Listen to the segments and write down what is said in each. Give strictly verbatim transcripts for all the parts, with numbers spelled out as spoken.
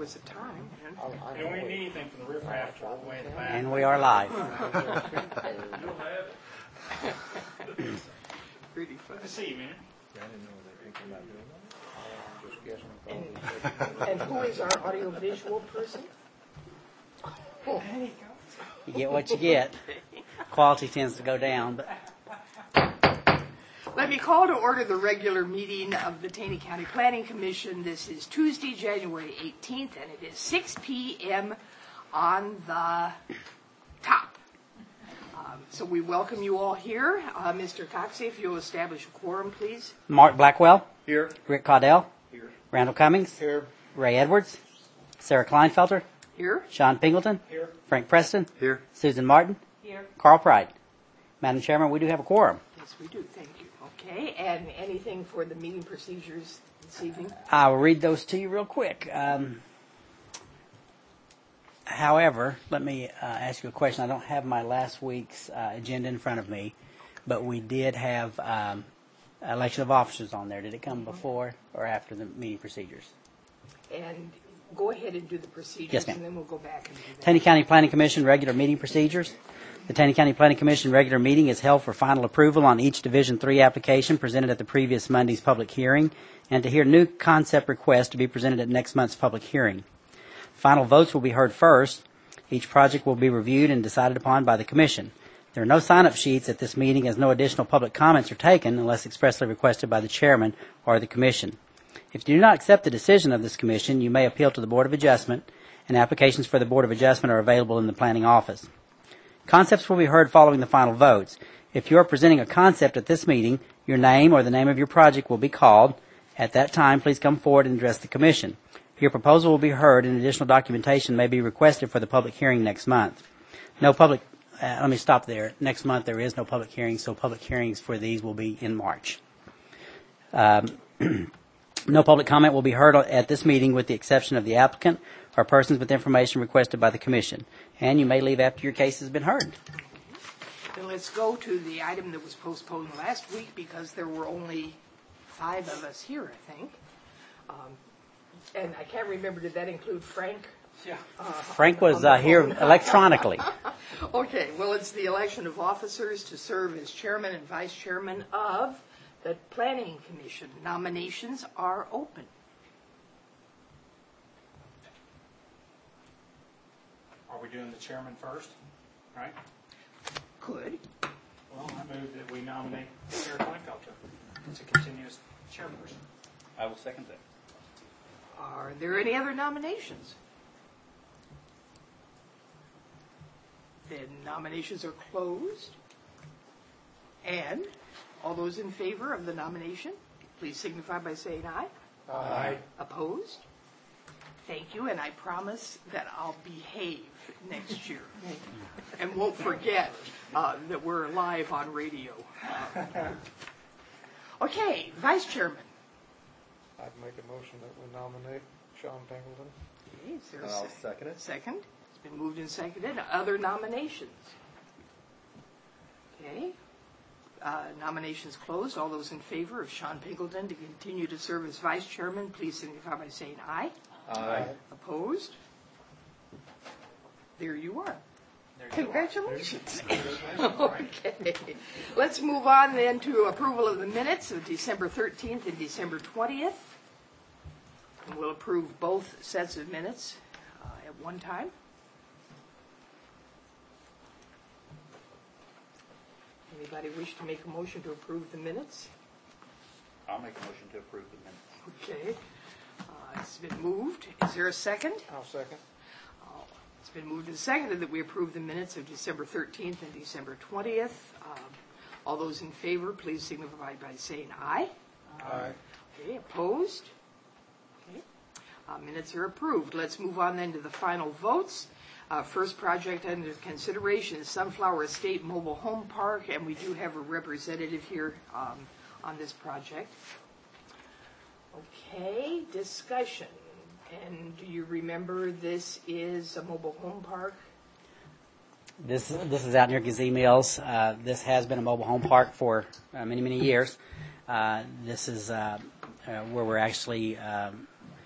was a time. And, And we need anything from the riffraff all the way in the back. And we are live. Pretty fun. Good to see you, man. And, and who is our audiovisual person? Oh. You get what you get. Quality tends to go down, but Let me call to order the regular meeting of the Taney County Planning Commission. This is Tuesday, January eighteenth, and it is six p.m. on the top. Um, so we welcome you all here. Uh, Mister Coxey, if you'll establish a quorum, please. Mark Blackwell, Here. Rick Caudell, Here. Randall Cummings, Here. Ray Edwards, Sarah Kleinfelter, Here. Sean Pingleton, Here. Frank Preston, Here. Susan Martin, Here. Carl Pride. Madam Chairman, we do have a quorum. Yes, we do. Thank you. Okay, and anything for the meeting procedures this evening? I will read those to you real quick. Um, however, let me uh, ask you a question. I don't have my last week's uh, agenda in front of me, but we did have um, election of officers on there. Did it come before or after the meeting procedures? And go ahead and do the procedures, Yes, ma'am. and then we'll go back and do that. Taney County Planning Commission regular meeting procedures. The Taney County Planning Commission regular meeting is held for final approval on each Division three application presented at the previous Monday's public hearing and to hear new concept requests to be presented at next month's public hearing. Final votes will be heard first. Each project will be reviewed and decided upon by the Commission. There are no sign-up sheets at this meeting as no additional public comments are taken unless expressly requested by the Chairman or the Commission. If you do not accept the decision of this Commission, you may appeal to the Board of Adjustment, and applications for the Board of Adjustment are available in the Planning Office. Concepts will be heard following the final votes. If you are presenting a concept at this meeting, your name or the name of your project will be called. At that time, please come forward and address the Commission. Your proposal will be heard and additional documentation may be requested for the public hearing next month. No public, uh, let me stop there. Next month there is no public hearing, so public hearings for these will be in March. Um, no public comment will be heard at this meeting with the exception of the applicant or persons with information requested by the Commission. And you may leave after your case has been heard. Then let's go to the item that was postponed last week because there were only five of us here, I think. Um, and I can't remember, did that include Frank? Yeah. Uh, Frank was uh, here electronically. Okay, well, it's the election of officers to serve as chairman and vice chairman of the Planning Commission. Nominations are open. Are we doing the chairman first? Right? Could. Well, I move that we nominate Sarah Kleinfelter to continue as chairperson. I will second that. Are there any other nominations? Then nominations are closed. And all those in favor of the nomination, please signify by saying aye. Aye. Opposed? Thank you, and I promise that I'll behave next year and won't forget uh, that we're live on radio. Uh, okay, vice chairman. I'd make a motion that we nominate Sean Pingleton. Okay, is there a I'll sec- second it. Second? It's been moved and seconded. Other nominations? Okay. Uh, nominations closed. All those in favor of Sean Pingleton to continue to serve as vice chairman, please signify by saying aye. Aye. Opposed? There you are. There you Congratulations. go. Okay. Let's move on then to approval of the minutes of December thirteenth and December twentieth. And we'll approve both sets of minutes uh, at one time. Anybody wish to make a motion to approve the minutes? I'll make a motion to approve the minutes. Okay. Uh, it's been moved. Is there a second? I'll second. Uh, It's been moved and seconded that we approve the minutes of December thirteenth and December twentieth. Um, all those in favor, please signify by saying aye. Aye. Okay, opposed? Okay. Uh, minutes are approved. Let's move on then to the final votes. Uh, first project under consideration is Sunflower Estate Mobile Home Park, and we do have a representative here um, on this project. Okay, discussion. And do you remember this is a mobile home park? This this is out near Gazee Mills. Uh, this has been a mobile home park for uh, many, many years. Uh, this is uh, uh, where we're actually um,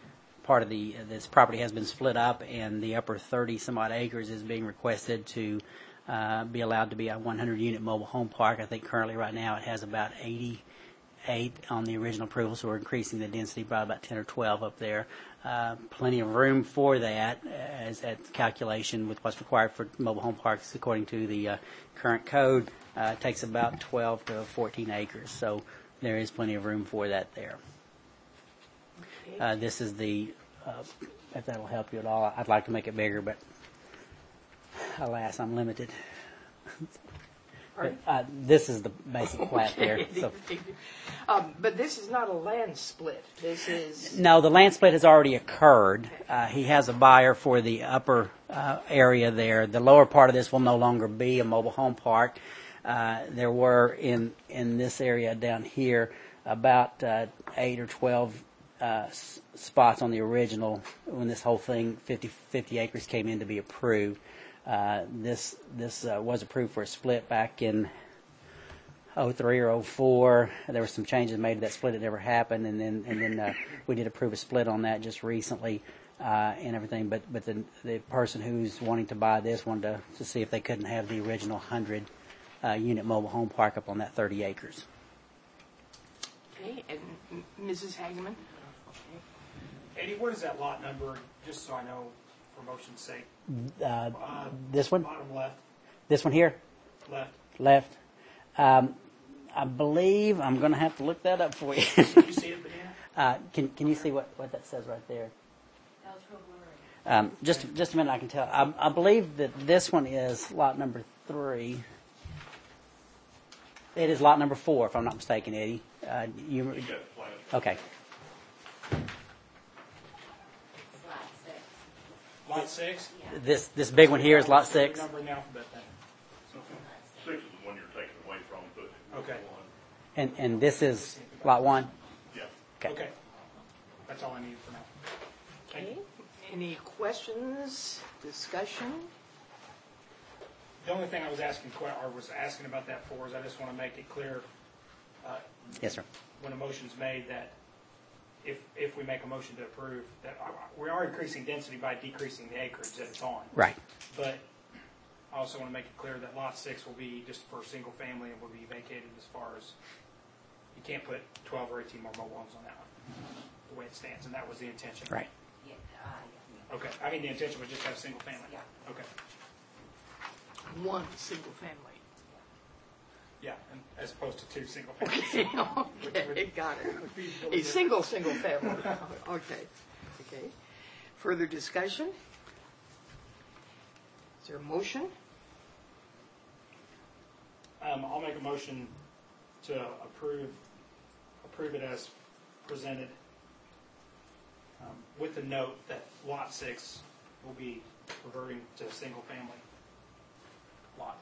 part of the, this property has been split up, and the upper thirty some odd acres is being requested to uh, be allowed to be a one hundred unit mobile home park. I think currently right now it has about eighty-eight on the original approval, so we're increasing the density by about ten or twelve up there. Uh, plenty of room for that as at calculation with what's required for mobile home parks according to the uh, current code. Uh, it takes about twelve to fourteen acres, so there is plenty of room for that there. Uh, this is the, uh, if that will help you at all, I'd like to make it bigger, but alas, I'm limited. But, uh, this is the basic plat there. So. Um, but this is not a land split. This is... No, the land split has already occurred. Uh, he has a buyer for the upper uh, area there. The lower part of this will no longer be a mobile home park. Uh, there were in, in this area down here about uh, eight or twelve uh, s- spots on the original when this whole thing, fifty, fifty acres, came in to be approved. Uh, this this uh, was approved for a split back in oh three or oh four. There were some changes made to that split. It never happened, and then and then uh, we did approve a split on that just recently uh, and everything. But but the the person who's wanting to buy this wanted to, to see if they couldn't have the original one hundred uh, unit mobile home park up on that thirty acres. Okay, and M- Missus Hageman? Eddie, what is that lot number, just so I know for motion's sake? Uh, Uh, this one, Bottom left, this one here, left. left. Um, I believe I'm going to have to look that up for you. Can you see it, Banana? uh, can Can you see what, what that says right there? Um, just just a minute, I can tell. I, I believe that this one is lot number three. It is lot number four, if I'm not mistaken, Eddie. Uh, you okay? Lot six? This this big one here is lot six. Number in the alphabet then. Six is the one you're taking away from, but. Okay. And and this is lot one. Yeah. Okay. Okay. That's all I need for now. Thank Okay. you. Any questions, discussion? The only thing I was asking, que- or was asking about that for is I just want to make it clear, uh, Yes, sir. when a motion's made that if, if we make a motion to approve, that uh, we are increasing density by decreasing the acreage that it's on. Right. But I also want to make it clear that lot six will be just for single family and will be vacated as far as, you can't put twelve or eighteen more mobile homes on that one, the way it stands, and that was the intention. Right. Okay, I mean, the intention was just to have single family. Yeah. Okay, One single family. yeah, and as opposed to two single families. Okay, okay, got it. A single, single family. Okay, okay. Further discussion? Is there a motion? Um, I'll make a motion to approve, approve it as presented, um, with the note that lot six will be reverting to a single family lot.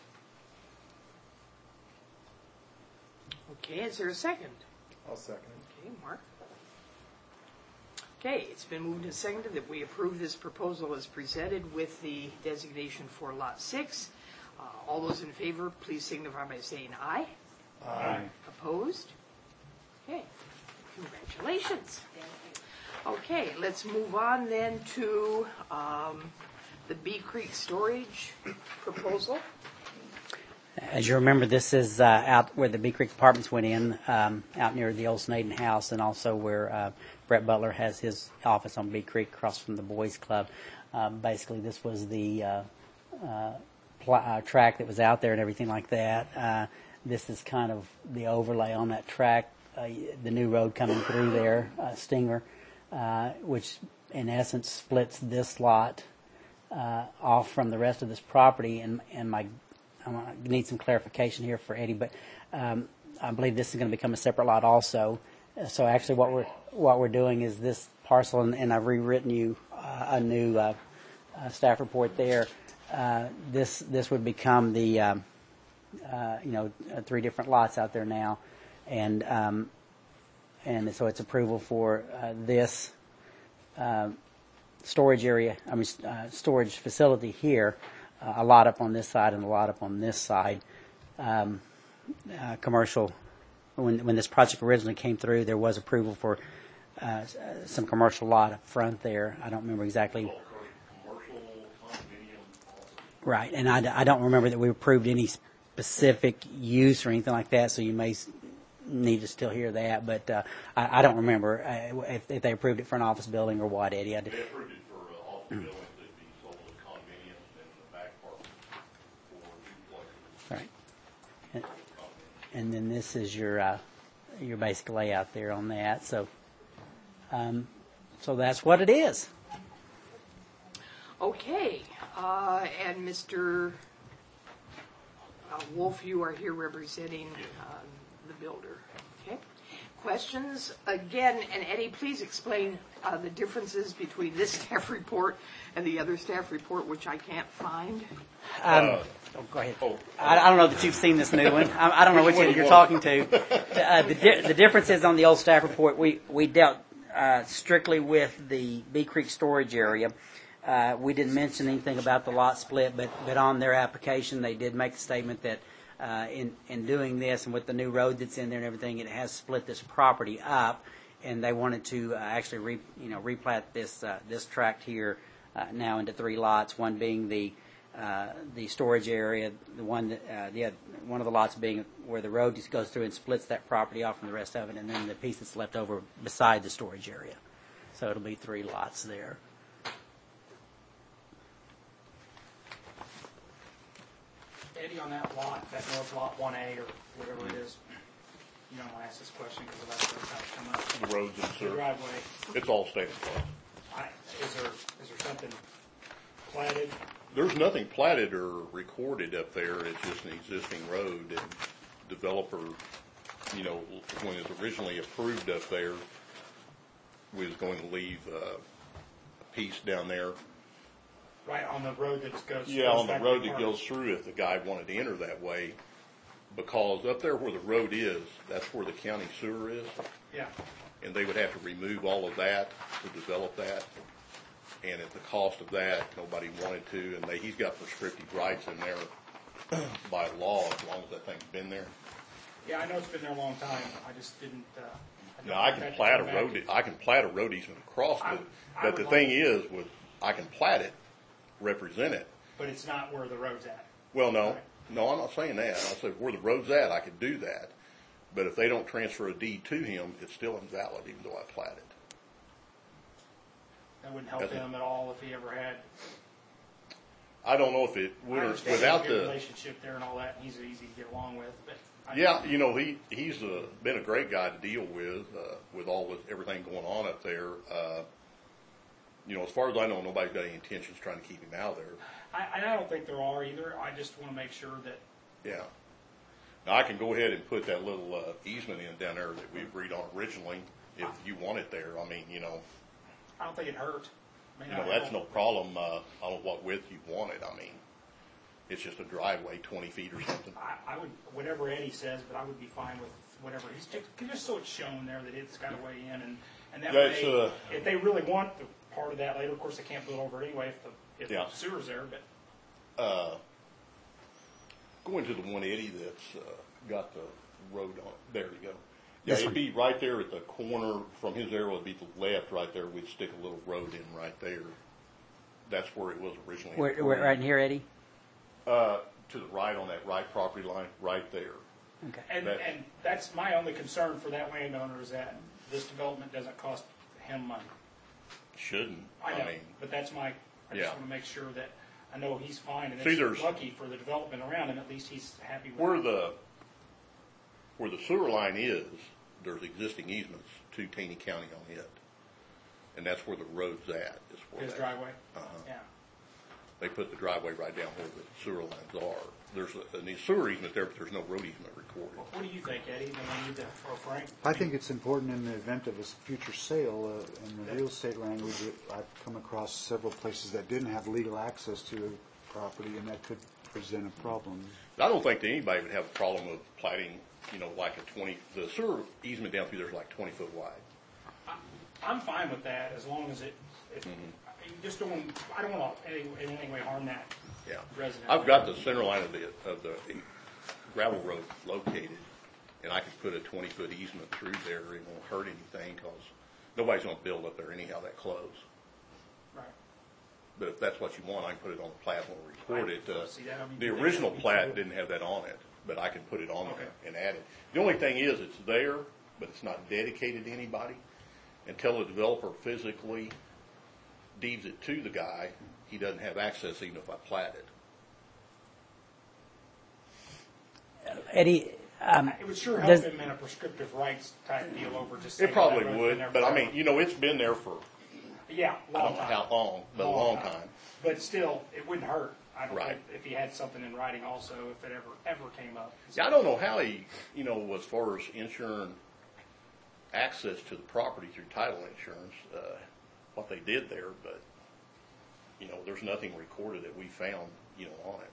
Okay, is there a second? I'll second Okay, Mark. Okay, it's been moved and seconded that we approve this proposal as presented with the designation for Lot six. Uh, All those in favor, please signify by saying aye. it. Aye. Opposed? Okay, congratulations. Okay, let's move on then to um, the Bee Creek Storage proposal. As you remember, this is uh, out where the Bee Creek Apartments went in, um, out near the old Snaden House, and also where uh, Brett Butler has his office on Bee Creek across from the Boys Club. Um, basically, this was the uh, uh, pl- uh, track that was out there and everything like that. Uh, this is kind of the overlay on that track, uh, the new road coming through there, uh, Stinger, uh, which in essence splits this lot uh, off from the rest of this property. And, and my I need some clarification here for Eddie, but um, I believe this is going to become a separate lot also. Uh, So actually, what we're what we're doing is this parcel, and, and I've rewritten you uh, a new uh, uh, staff report there. Uh, this this would become the um, uh, you know uh, three different lots out there now, and um, and so it's approval for uh, this uh, storage area. I mean uh, storage facility here. Uh, a lot up on this side and a lot up on this side. Um, uh, commercial. When when this project originally came through, there was approval for uh, s- uh, some commercial lot up front there. I don't remember exactly. All commercial, condominium, all. Right, and I, d- I don't remember that we approved any specific use or anything like that, so you may s- need to still hear that, but uh, I, I don't remember uh, if, if they approved it for an office building or what, Eddie. I did. They approved it for uh, office buildings that'd be sold as condominiums and the back part for duplexes. Right. And, and then this is your uh, your basic layout there on that. So, um, so that's what it is. Okay, uh, and Mister uh, Wolf, you are here representing um, the builder. Okay. Questions? Again, and Eddie, please explain uh, the differences between this staff report and the other staff report, which I can't find. Um, Uh, oh, go ahead. oh, I, I don't know that you've seen this new one. I, I don't know which one you're talking to. The, uh, the, di- the difference is on the old staff report, we, we dealt uh, strictly with the Bee Creek storage area. Uh, we didn't mention anything about the lot split, but, but on their application, they did make a statement that uh, in, in doing this and with the new road that's in there and everything, it has split this property up, and they wanted to uh, actually re, you know, replat this uh, this tract here uh, now into three lots. One being the uh, the storage area, the one that uh, the other, one of the lots being where the road just goes through and splits that property off from the rest of it, and then the piece that's left over beside the storage area. So it'll be three lots there. Eddie, on that lot, that north lot one A or whatever it is, you don't want to ask this question because that's what's how it's come up. The roads and The sewer, driveway, it's all state law. I, is there, is there something platted? There's nothing platted or recorded up there. It's just an existing road, and developer, you know, when it was originally approved up there, we was going to leave uh, a piece down there. Right on the road that goes. Yeah, goes on the back to road that apartment. goes through if the guy wanted to enter that way, because up there where the road is, that's where the county sewer is, Yeah, and they would have to remove all of that to develop that. And at the cost of that, nobody wanted to, and they, he's got prescriptive rights in there by law as long as that thing's been there. yeah, I know it's been there a long time. I just didn't. Uh, I Now, I didn't can have plat a to come back road, to- I can plat a road easement across, I- but, I but the would thing like- is, with, I can plat it, represent it. But it's not where the road's at. Well, no, Right. no, I'm not saying that. I said where the road's at, I could do that. But if they don't transfer a deed to him, it's still invalid, even though I platted. That wouldn't help That's it. him at all if he ever had. I don't know if it I would, understand without the the, relationship there and all that, and he's easy to get along with, but. I- yeah, you know, he, he's uh, been a great guy to deal with, uh, with all with everything going on up there. Uh, you know, as far as I know, nobody's got any intentions trying to keep him out of there. I, I don't think there are either. I just want to make sure that, Yeah. Now, I can go ahead and put that little uh, easement in down there that we agreed on originally, if you want it there. I mean, you know, I don't think it hurt. I mean, you know, I that's no don't- problem, uh, I don't know what width you want it. I mean, it's just a driveway, twenty feet or something. I, I would, whatever Eddie says, but I would be fine with whatever he's, just, just so it's shown there that it's got a way in, and, and that That's, way, uh, if they really want the part of that later, of course, they can't build over it anyway if the, if Yeah. the sewer's there, but. Uh, going to the one eighty that's uh, got the road on it. There you go. Yeah, This it'd one. be right there at the corner from his arrow. It'd be to the left right there. We'd stick a little road in right there. That's where it was originally. Where, where, right in here, Eddie? Uh, to the right on that right property line, right there. Okay. And, That- and that's my only concern for that landowner is that this development doesn't cost him money. Shouldn't. I know, mean, but that's my, I Yeah. just want to make sure that, I know he's fine, and See, it's there's- lucky for the development around him, at least he's happy with where it. the where the sewer line is, there's existing easements to Taney County on it, and that's where the road's at. Is where His that- driveway? Uh-huh. Yeah. They put the driveway right down where the sewer lines are. There's a, a sewer easement there, but there's no road easement recorded. What do you think, Eddie? Do we need to, or Frank? I think it's important in the event of a s- future sale, uh, in the real estate language, it- I've come across several places that didn't have legal access to a property, and that could present a problem. I don't think that anybody would have a problem of platting, you know, like a twenty, the sewer easement down through there is like twenty foot wide. I'm fine with that, as long as it, it, Mm-hmm. you just don't, I don't want to in any way harm that Yeah. resident. I've got the center line of the, of the gravel road located, and I could put a twenty foot easement through there. It won't hurt anything, because Nobody's gonna build up there anyhow that close. Right. But if that's what you want, I can put it on the plat when we record it. Uh, See, that'll be- The original plat didn't have that on it, but I can put it on there Okay. and add it. The only thing is, it's there, but it's not dedicated to anybody. Until the developer physically deeds it to the guy, he doesn't have access even if I plat it. Eddie, um, It would sure help does- him in a prescriptive rights type deal over just. It saying probably that road's would, been there but I forever. mean, you know, it's been there for, Yeah, I long don't know time. how long, but a long time. But still, it wouldn't hurt. I don't Right. think if he had something in writing also, if it ever ever came up. Yeah, I don't know how he, you know, as far as insurance access to the property through title insurance, uh, what they did there, but, you know, there's nothing recorded that we found, you know, on it.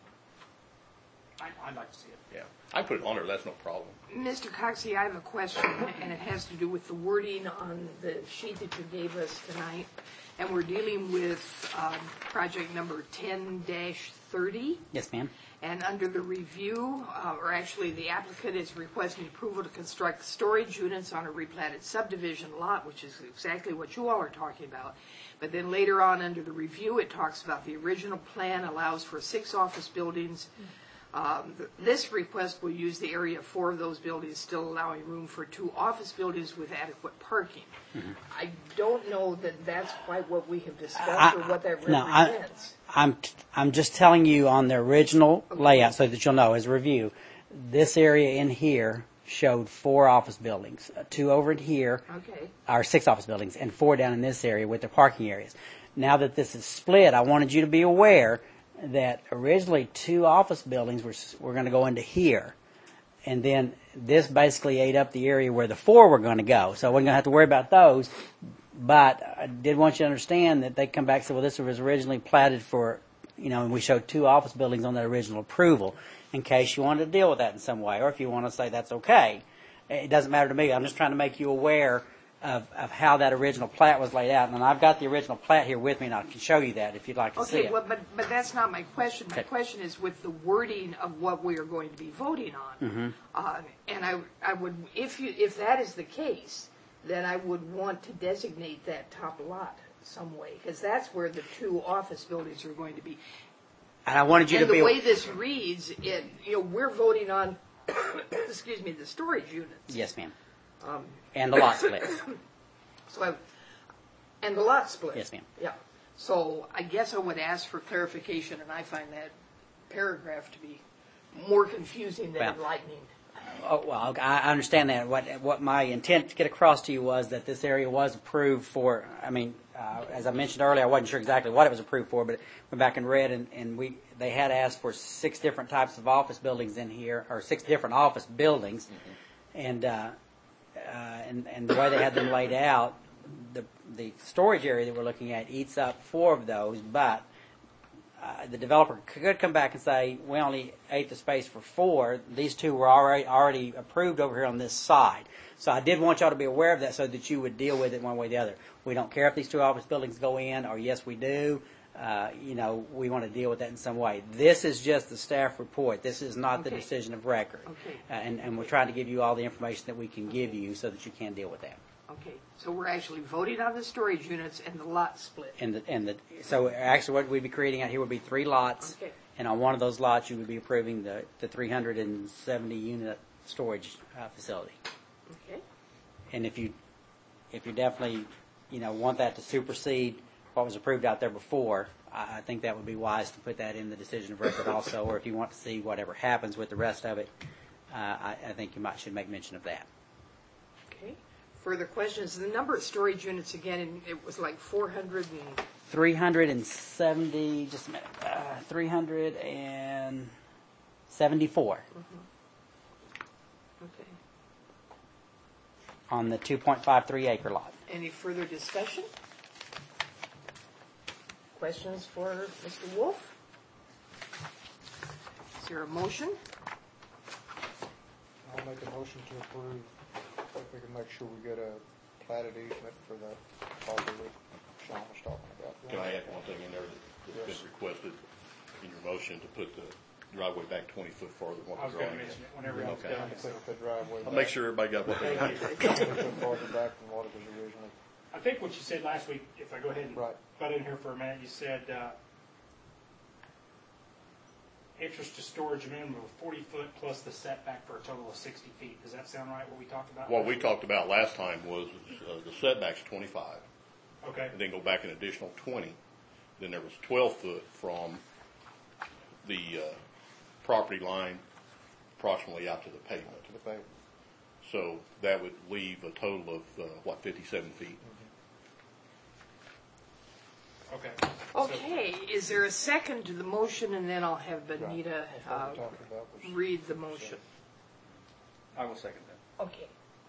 I, I'd like to see it. Yeah, I put it on there, that's no problem. Mister Coxey, I have a question, and it has to do with the wording on the sheet that you gave us tonight. And we're dealing with um, project number ten dash thirty. yes, ma'am. And under the review, uh, or actually the applicant is requesting approval to construct storage units on a replatted subdivision lot, which is exactly what you all are talking about. But then later on, under the review, it talks about the original plan allows for six office buildings. Um, th- This request will use the area of four of those buildings, still allowing room for two office buildings with adequate parking. I don't know that that's quite what we have discussed or what that No, I- represents. I'm, I'm just telling you on the original layout so that you'll know as a review, this area in here showed four office buildings, uh, two over in here, Okay. or six office buildings, and four down in this area with the parking areas. Now that this is split, I wanted you to be aware that originally two office buildings were, s- were going to go into here. And then this basically ate up the area where the four were going to go. So I wasn't going to have to worry about those. But I did want you to understand that they come back and say, well, this was originally platted for, you know, and we showed two office buildings on that original approval in case you wanted to deal with that in some way, or if you want to say that's okay. It doesn't matter to me. I'm just trying to make you aware of, of how that original plat was laid out. And I've got the original plat here with me, and I can show you that if you'd like to see Okay, it. well, but, but that's not my question. My Okay. question is with the wording of what we are going to be voting on. Mm-hmm. Uh, and I, I would, if you, if that is the case, then I would want to designate that top lot some way, because that's where the two office buildings are going to be. And I wanted you And to be the way this reads, it, you know, we're voting on, excuse me, the storage units. Yes, ma'am. Um, And the lot split. So I, and the lot split. Yes, ma'am. Yeah. So I guess I would ask for clarification, and I find that paragraph to be more confusing than Well, enlightening. Oh, well, I I understand that. What what my intent to get across to you was that this area was approved for, I mean, uh, as I mentioned earlier, I wasn't sure exactly what it was approved for, but went back and read, and, and we they had asked for six different types of office buildings in here, or six different office buildings. And, uh, uh, and and the way they had them laid out, the the storage area that we're looking at eats up four of those, but Uh, the developer could come back and say, we only ate the space for four. These two were already already approved over here on this side. So I did want y'all to be aware of that so that you would deal with it one way or the other. We don't care if these two office buildings go in, or yes, we do. Uh, you know, we want to deal with that in some way. This is just the staff report. This is not the Okay. decision of record. Okay. Uh, and, and we're trying to give you all the information that we can give you so that you can deal with that. Okay, so we're actually voting on the storage units and the lot split. And the, and the, so actually what we'd be creating out here would be three lots. Okay. And on one of those lots, you would be approving the, the three hundred seventy unit storage uh, facility. Okay. And if you, if you definitely, you know, want that to supersede what was approved out there before, I, I think that would be wise to put that in the decision of record also, or if you want to see whatever happens with the rest of it, uh, I, I think you might should make mention of that. Okay. Further questions? The number of storage units, again, it was like four hundred and, three hundred seventy, just a minute, uh, three hundred seventy-four okay. on the two point five three acre lot. Any further discussion? Questions for Mister Wolf? Is there a motion? I'll make a motion to approve, if we can make sure we get a platted easement for that property that Sean was talking about. Can I add one thing in there that- that's Yes. been requested in your motion to put the driveway back twenty foot farther than what I was the going to drawing is? mention it whenever else Okay. done. Put the driveway I'll back make sure everybody got what they Thank need. you. twenty foot farther back from what it was originally I think what you said last week, if I go ahead and Right. butt in here for a minute, you said uh, entrance to storage a minimum of forty foot plus the setback for a total of sixty feet. Does that sound right, what we talked about? What last we week? talked about last time was uh, the setback's twenty-five, Okay, and then go back an additional twenty. Then there was twelve foot from the uh, property line approximately out to the pavement. To the pavement. So that would leave a total of, uh, what, fifty-seven feet? okay. Okay, is there a second to the motion, and then I'll have Benita That's what uh, we're talking about was- read the motion. I will second that. Okay.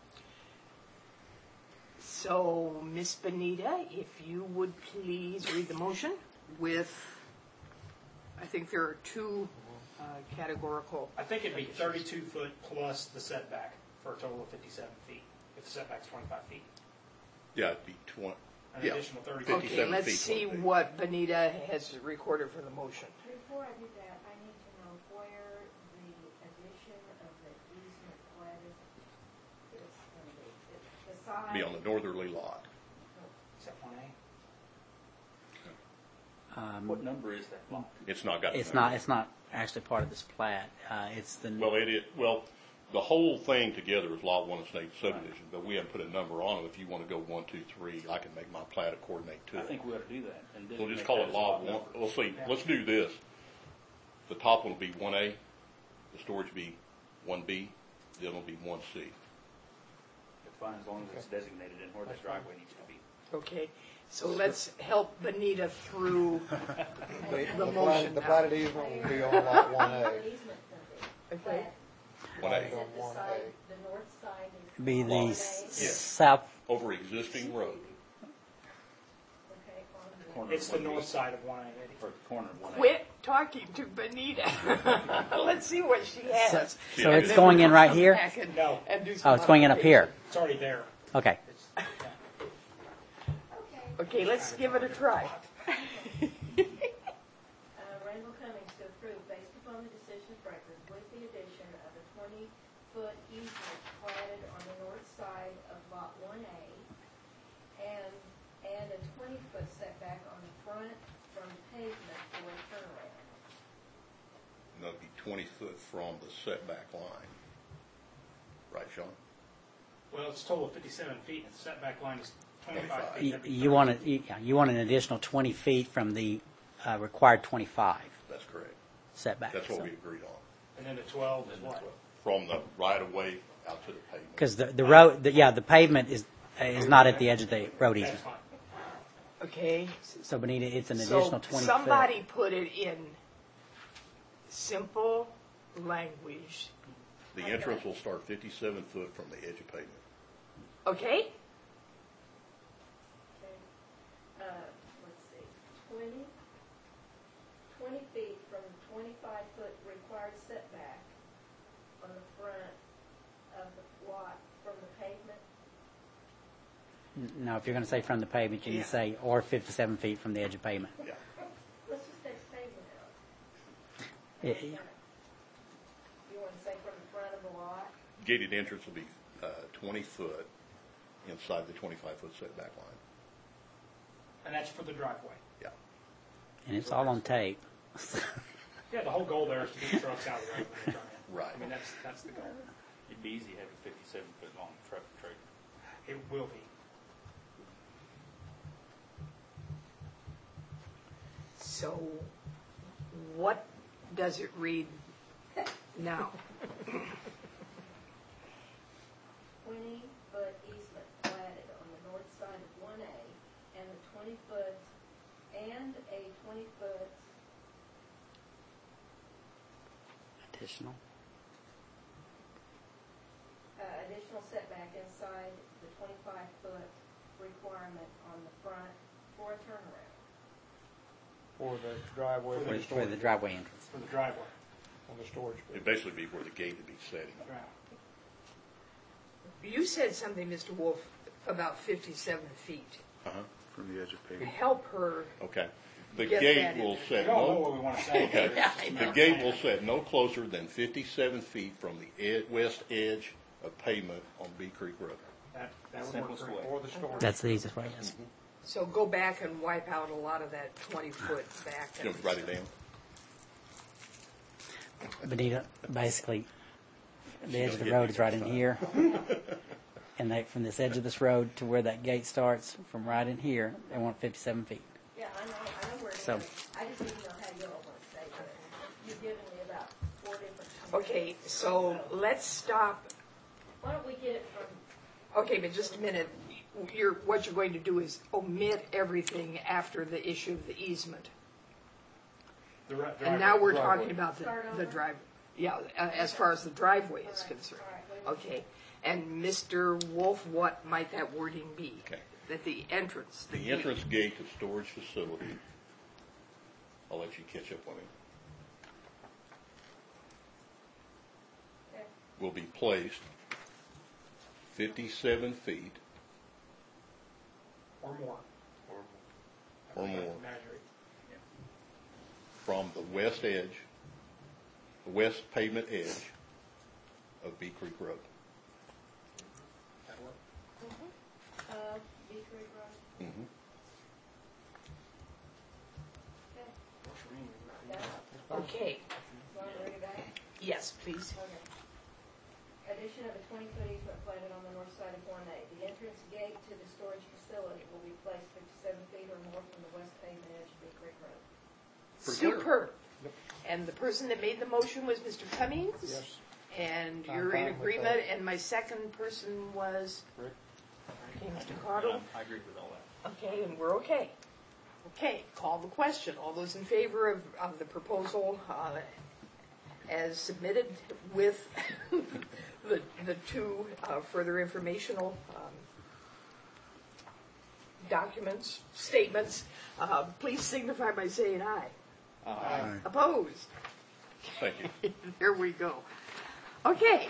So, Miss Benita, if you would please read the motion with, I think there are two uh, categorical. I think it'd be thirty-two foot plus the setback for a total of fifty-seven feet, if the setback's twenty-five feet. Yeah, it'd be twenty, An Yeah. additional thirty Fifty. feet. Okay, 57 let's feet see would be. what Benita has recorded for the motion. Before I do that, I need to know where the addition of the easement platted is going to be. The- The side. be on the northerly lot. Is that one A? Um, What number is that lot? It's not got. a It's number. not, it's not actually part of this plat. Uh, It's the, Well, it is, well, the whole thing together is Lot One Estate subdivision, but we haven't put a number on it. If you want to go one, two, three, I can make my plat coordinate to I it. think we ought to do that. and We'll designate just call that it as a Lot One. number. We'll see, let's do this. The top one will be one A, the storage will be one B, then it'll be one C. It's fine as long as it's designated in where the driveway needs to be. Okay, so let's help Benita through The, the the motion platted, the now. platted easement will be on lot one Where A. the easement's going to be. Okay. One A. Is it the side, the north side is? be one the A? s- Yes. south, Over existing road. Okay, on the. Corner It's of the one B. north side of one A, Eddie. Or the corner of one A. Quit talking to Benita. Let's see what she has. so it's going in right here? Back and- No. and do Oh, some it's going in up here. It's already there. Okay. It's, yeah. Okay. Okay, let's give it a try. Uh, Randall Cummings to approve based upon the decision of record with the addition of a twenty-foot easement platted on the north side of lot one A and, and a twenty-foot setback on the front from pavement for a turnaround. And that'll be twenty foot from the setback line. Right, Sean? Well, it's a total of fifty-seven feet, and the setback line is twenty-five feet. You That'd be you want it- you yeah, you want an additional twenty feet from the uh, required twenty-five That's correct. setback. That's what we agreed on. And then the twelve is what? From the right of way out to the pavement. Because the, the road, the- yeah, the pavement is, is not at the edge of the road That's easement. fine. Okay, So Benita, it's an so additional twenty foot. somebody put it in simple language. The entrance will start fifty-seven foot from the edge of pavement. Okay? Okay, uh, let's see, twenty, twenty feet from the twenty-five foot required setback on the front of the lot from the pavement. No, if you're going to say from the pavement, you need Yeah. to say, or fifty-seven feet from the edge of pavement. Yeah. Let's just take pavement out. Yeah, You want to say from the front of the lot? Gated entrance will be uh, twenty foot inside the twenty-five foot setback line. And that's for the driveway. Yeah. And it's all on tape. Yeah, the whole goal there is to get trucks out of the road when they turn in. Right. I mean, that's, that's the goal. It'd be easy to have a fifty-seven foot long truck trailer. It will be. So what does it read now? Twenty foot easement platted on the north side of one A and a twenty foot, and a twenty foot, Additional. uh, additional setback inside the twenty-five foot requirement on the front for a turnaround. For the driveway, For for For, the for the storage, driveway entrance. For the driveway. on the storage It'd bit. basically be where the gate would be setting. Right. You said something, Mister Wolf, about fifty-seven feet. Uh-huh. From the edge of pavement. Help her. Okay. The Get gate that in will there. We set don't know no, what we want to say. Okay. It's just a the matter of gate saying will it. set no closer than fifty-seven feet from the ed- west edge of pavement on Bee Creek Road. That, That would Simplest work way. great. Or the storage. That's the easiest way, yes. So go back and wipe out a lot of that twenty-foot back. You know, write it down. Benita, basically, the edge of the road is right in here. And they, from this edge of this road to where that gate starts, from right in here, they want fifty-seven feet. Yeah, I know, I know where it is. So- I just need to know how you all want to say it. You've given me about four different. Okay, so let's stop. Why don't we get it from, Okay, but just a minute. You're, what you're going to do is omit everything after the issue of the easement. The ri- And now we're driveway. talking about the, Start the over? drive, yeah, uh, as far as the driveway is concerned. all right, wait a minute. Okay, and Mister Wolf, what might that wording be? Okay. That the entrance, the The gate. entrance gate to storage facility, I'll let you catch up on it, Okay. will be placed fifty-seven feet Or more. or more Measure it. from the west edge, the west pavement edge of Bee Creek Road. That'd work. Uh, Beach Creek Road, Mhm. okay. Works for me. Yeah. Okay, Want to read it back? yes, please. Okay. Addition of a twenty-foot easement planted on the north side of one A. The entrance gate to the storage facility will be placed fifty-seven feet or more from the west pavement edge of Big Creek Road. Pretty clear. Superb. And the person that made the motion was Mister Cummings? Yes. And I'm you're in fine with agreement, that. and my second person was, Rick? okay, Mister Cottle? I agree with all that. Okay, and we're okay. Okay, call the question. All those in favor of, of the proposal uh, as submitted with the, the two uh, further informational um, documents, statements, uh, please signify by saying aye. Aye. Opposed? Thank you. There we go. Okay.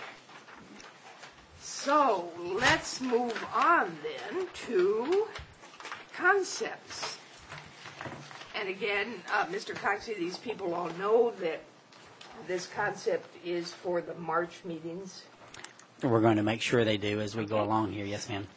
So let's move on then to concepts. And again, uh, Mister Coxey, these people all know that this concept is for the March meetings. We're going to make sure they do as we go along here. Yes, ma'am.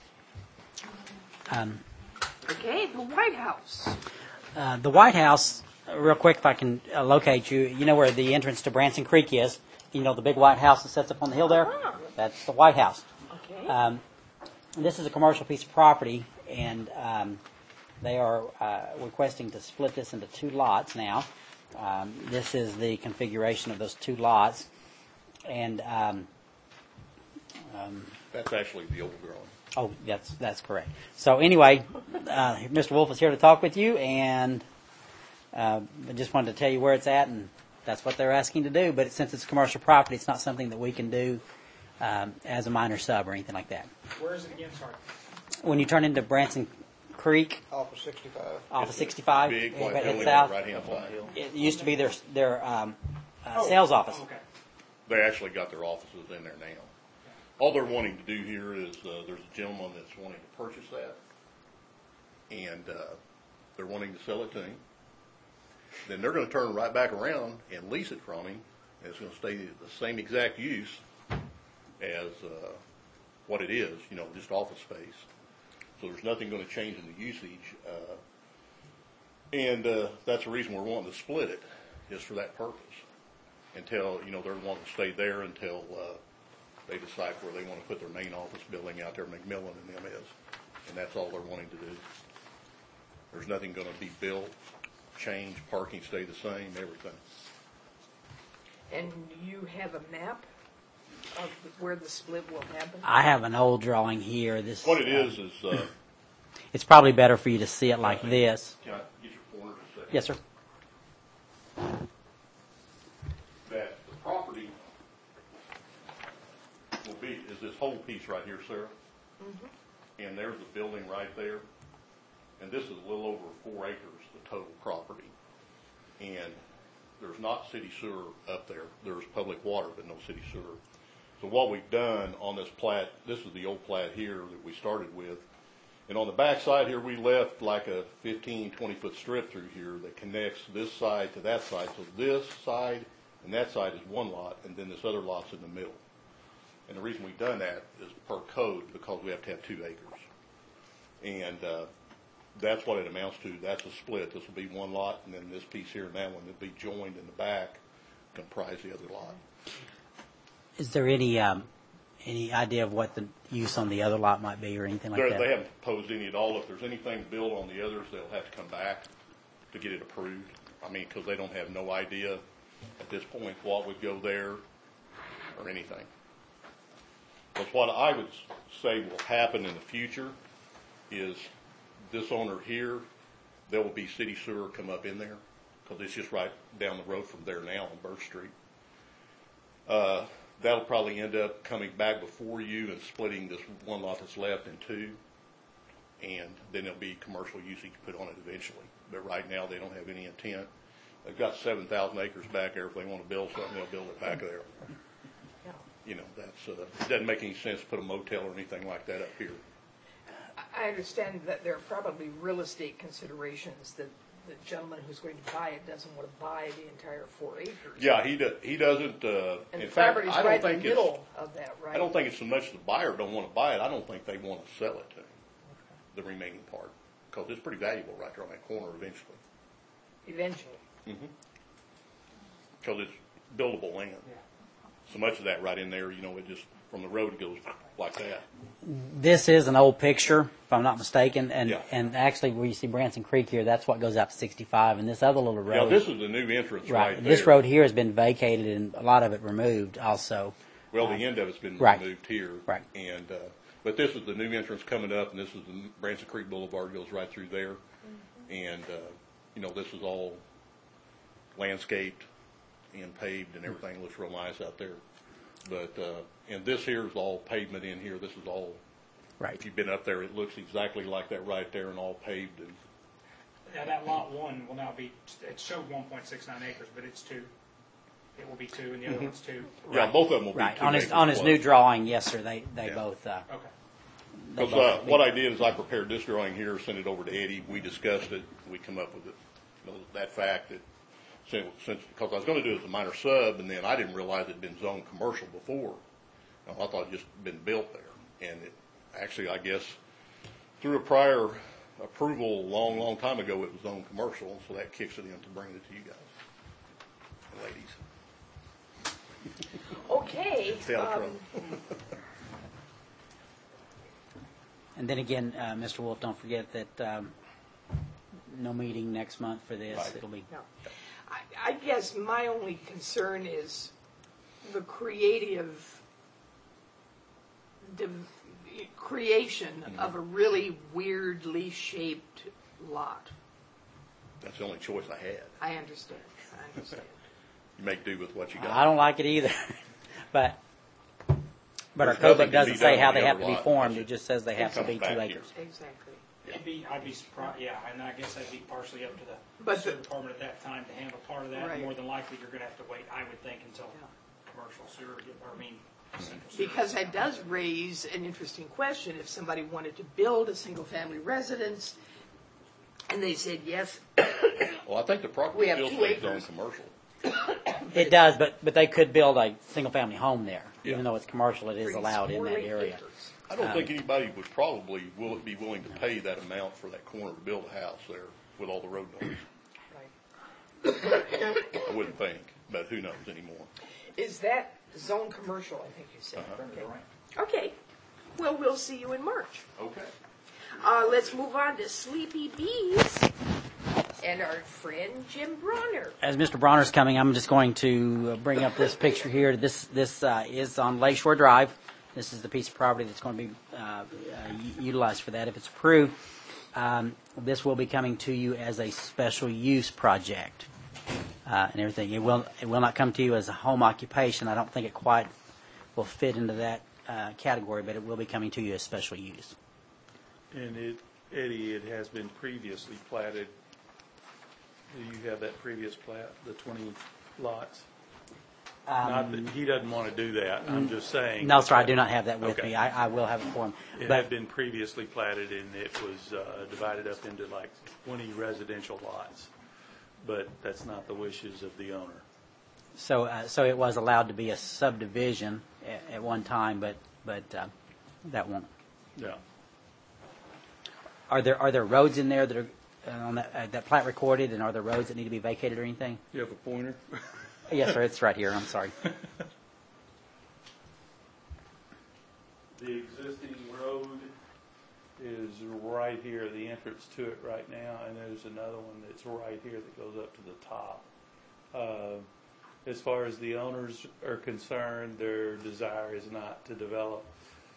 Um, Okay, the White House. Uh, the White House, uh, real quick, if I can uh, locate you, you know where the entrance to Branson Creek is? You know the big white house that sits up on the hill there? Ah. That's the White House. Okay. Um, this is a commercial piece of property, and um, they are uh, requesting to split this into two lots now. Um, this is the configuration of those two lots. And, um, um, That's actually the old drawing. oh, that's, that's correct. So anyway, uh, Mister Wolf is here to talk with you, and uh, I just wanted to tell you where it's at, and that's what they're asking to do. But since it's commercial property, it's not something that we can do um, as a minor sub or anything like that. Where is it again? Sorry. When you turn into Branson Creek Off of sixty-five. off of sixty-five, Big you white head building on south, the right-hand side. it used to be their their um, uh, Oh, sales office. Okay. They actually got their offices in there now. All they're wanting to do here is, uh, there's a gentleman that's wanting to purchase that, and uh, they're wanting to sell it to him. Then they're going to turn right back around and lease it from him, and it's going to stay the same exact use as uh, what it is, you know, just office space. So there's nothing going to change in the usage, uh, and uh, that's the reason we're wanting to split it, is for that purpose. Until, you know, they're wanting to stay there until uh, they decide where they want to put their main office building out there, McMillan and them is. And that's all they're wanting to do. There's nothing going to be built, changed, parking stay the same, everything. And you have a map of where the split will happen? I have an old drawing here. This What it uh, is, is, uh, It's probably better for you to see it like this. can I get your pointer a second? Yes, sir. That the property will be, is this whole piece right here, Sarah? And there's the building right there. And this is a little over four acres, the total property. And there's not city sewer up there. There's public water, but no city sewer. So what we've done on this plat, this is the old plat here that we started with. And on the back side here, we left like a fifteen, twenty foot strip through here that connects this side to that side. So this side and that side is one lot, and then this other lot's in the middle. And the reason we've done that is per code, because we have to have two acres. And uh, that's what it amounts to. That's a split. This will be one lot, and then this piece here and that one will be joined in the back, comprise the other lot. Is there any, um, any idea of what the use on the other lot might be or anything like They're, that? they haven't proposed any at all. If there's anything to build on the others, they'll have to come back to get it approved. I mean, because they don't have no idea at this point what would go there or anything. But what I would say will happen in the future is this owner here, there will be city sewer come up in there, because it's just right down the road from there now on Birch Street. Uh, that'll probably end up coming back before you and splitting this one lot that's left in two, and then there'll be commercial usage put on it eventually. But right now, they don't have any intent. They've got seven thousand acres back there. If they want to build something, they'll build it back there. You know, that's, uh, it doesn't make any sense to put a motel or anything like that up here. I understand that there are probably real estate considerations that the gentleman who's going to buy it doesn't want to buy the entire four acres. Yeah, he do, he doesn't, uh, And in the fact, property's I don't right in think the it's, middle of that, right? I don't think it's so much the buyer don't want to buy it. I don't think they want to sell it to him, the remaining part, because it's pretty valuable right there on that corner eventually. Eventually. Because it's buildable land. So much of that right in there, you know, it just, from the road, it goes like that. This is an old picture, if I'm not mistaken, and, Yeah. and actually where you see Branson Creek here, that's what goes out to sixty-five, and this other little road. Yeah, this is the new entrance right, there. This road here has been vacated and a lot of it removed also. Well, the end of it's been Right. removed here. Right. And, uh, but this is the new entrance coming up, and this is the Branson Creek Boulevard goes right through there. And, uh, you know, this is all landscaped and paved, and everything looks real nice out there. But, uh, and this here is all pavement in here. This is all, Right. if you've been up there, it looks exactly like that right there and all paved. And Yeah, that lot one will now be, it showed one point six nine acres, but it's two. It will be two, and the other one's two. yeah, both of them will be Right, two on his, acres on his plus. new drawing, yes, sir, they, they Yeah. both, uh, Okay. they Because both uh, what I did is I prepared this drawing here, sent it over to Eddie. We discussed it. We come up with it, you know, that fact that since, since because I was going to do it as a minor sub, and then I didn't realize it had been zoned commercial before. You know, I thought it just been built there, and it actually, I guess, through a prior approval a long, long time ago, it was zoned commercial, and so that kicks it in to bring it to you guys and ladies. Okay. Stay out of um, trouble. And then again, uh, Mister Wolf, don't forget that um, no meeting next month for this. Right. It'll be No. I, I guess my only concern is the creative div- creation of a really weirdly shaped lot. That's the only choice I had. I understand. I understand. You make do with what you got. I don't like it either, but but our There's code nothing book can doesn't be say done how on they the have other to be lot. formed. It It just says they have to comes be back two here. acres. Exactly. It'd be, I'd be surprised, yeah, and I guess that'd be partially up to the But sewer the- department at that time to handle part of that. Right. More than likely, you're gonna have to wait, I would think, until Yeah. commercial sewer, get- or I mean, central sewer. Because it does raise an interesting question. If somebody wanted to build a single-family residence, and they said, yes, Well, I think the We property have still two stays zone acres. commercial. It does, but but they could build a single family home there, Yeah. even though it's commercial. It is brings allowed in four that area. acres. I don't think anybody would probably will be willing to pay that amount for that corner to build a house there with all the road noise. Right. I wouldn't think, but who knows anymore. Is that zone commercial, I think you said? Uh-huh. Okay. Okay. Well, we'll see you in March. Okay. Uh, let's move on to Sleepy Bees and our friend Jim Bronner. As Mister Bronner's coming, I'm just going to uh, bring up this picture here. This this uh, is on Lakeshore Drive. This is the piece of property that's going to be uh, uh, u- utilized for that if it's approved. Um, this will be coming to you as a special use project uh, and everything. It will it will not come to you as a home occupation. I don't think it quite will fit into that uh, category, but it will be coming to you as special use. And it, Eddie, it has been previously platted. Do you have that previous plat, the twenty lots? Not that, he doesn't want to do that, I'm just saying. No, sir, I do not have that with Okay. me. I, I will have it for him. It But had been previously platted and it was uh, divided up into like twenty residential lots. But that's not the wishes of the owner. So, uh, so it was allowed to be a subdivision at, at one time, but, but uh, that won't. Yeah. Are there, are there roads in there that are uh, on that, uh, that plat recorded, and are there roads that need to be vacated or anything? You have a pointer? Yes, sir, it's right here, I'm sorry. The existing road is right here, the entrance to it right now, and there's another one that's right here that goes up to the top. Uh, as far as the owners are concerned, their desire is not to develop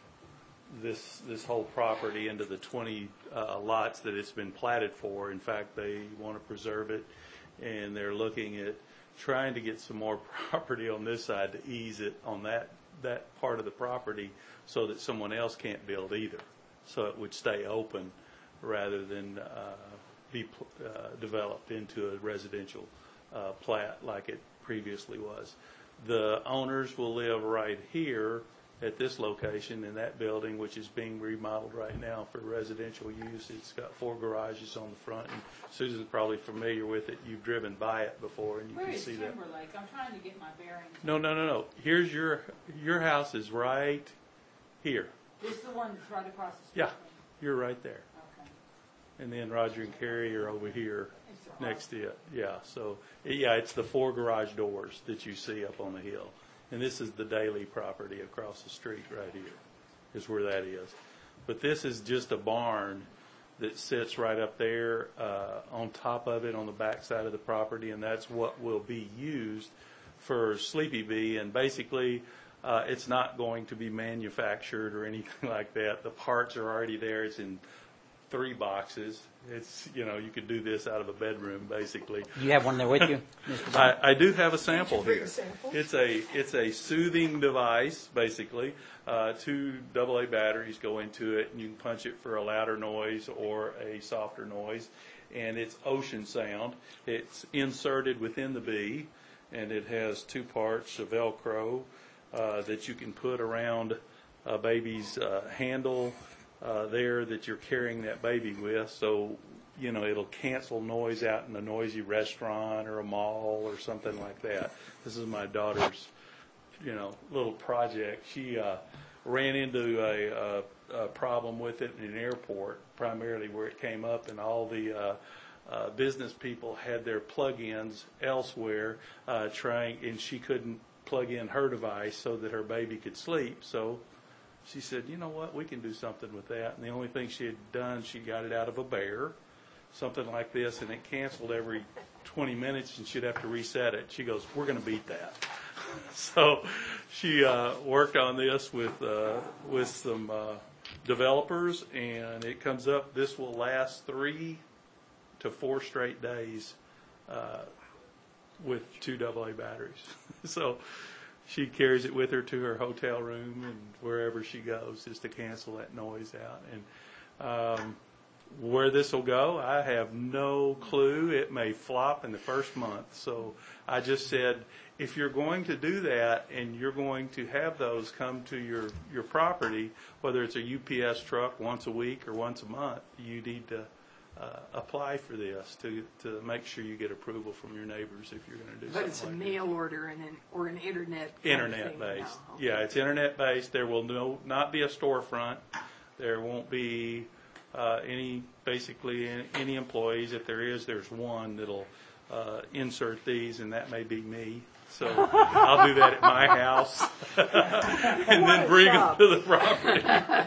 this this whole property into the twenty uh, lots that it's been platted for. In fact, they want to preserve it, and they're looking at trying to get some more property on this side to ease it on that that part of the property so that someone else can't build either. So it would stay open rather than uh, be uh, developed into a residential uh, plat like it previously was. The owners will live right here at this location in that building, which is being remodeled right now for residential use. It's got four garages on the front, and Susan's probably familiar with it. You've driven by it before, and you Where can is see that. Timberlake? I'm trying to get my bearings. No, no, no, no. Here's your your house is right here. This is the one that's right across the street. Yeah, you're right there. Okay. And then Roger and Carrie are over here It's the next to it. Yeah, so, yeah, it's the four garage doors that you see up on the hill. And this is the Daily property across the street right here, is where that is. But this is just a barn that sits right up there uh, on top of it on the back side of the property, and that's what will be used for Sleepy Bee. And basically, uh, it's not going to be manufactured or anything like that. The parts are already there. It's in three boxes. It's, you know, you could do this out of a bedroom, basically. You have one there with you, Mister Brown? I, I do have a sample bring here. a sample? It's a it's a soothing device, basically. Uh, two double A batteries go into it, and you can punch it for a louder noise or a softer noise. And it's ocean sound. It's inserted within the bee, and it has two parts of Velcro uh, that you can put around a baby's uh, handle uh, there that you're carrying that baby with. So, you know, it'll cancel noise out in a noisy restaurant or a mall or something like that. This is my daughter's, you know, little project. She uh, ran into a, a, a problem with it in an airport, primarily where it came up, and all the uh, uh, business people had their plug-ins elsewhere, uh, trying, and she couldn't plug in her device so that her baby could sleep. So she said, you know what, we can do something with that. And the only thing she had done, she got it out of a bear, something like this, and it canceled every twenty minutes, and she'd have to reset it. She goes, we're going to beat that. So she uh, worked on this with uh, with some uh, developers, and it comes up. This will last three to four straight days uh, with two double A batteries. So she carries it with her to her hotel room and wherever she goes, just to cancel that noise out. And um, where this will go, I have no clue. It may flop in the first month. So I just said, if you're going to do that and you're going to have those come to your, your property, whether it's a U P S truck once a week or once a month, you need to uh, apply for this to, to make sure you get approval from your neighbors if you're going to do But something it's a like mail order and an, or an internet kind of Internet thing based. now. Okay. Yeah, it's internet based. There will no, not be a storefront. There won't be uh, any, basically any, any employees. If there is, there's one that'll uh, insert these, and that may be me. So I'll do that at my house and then bring them to the property.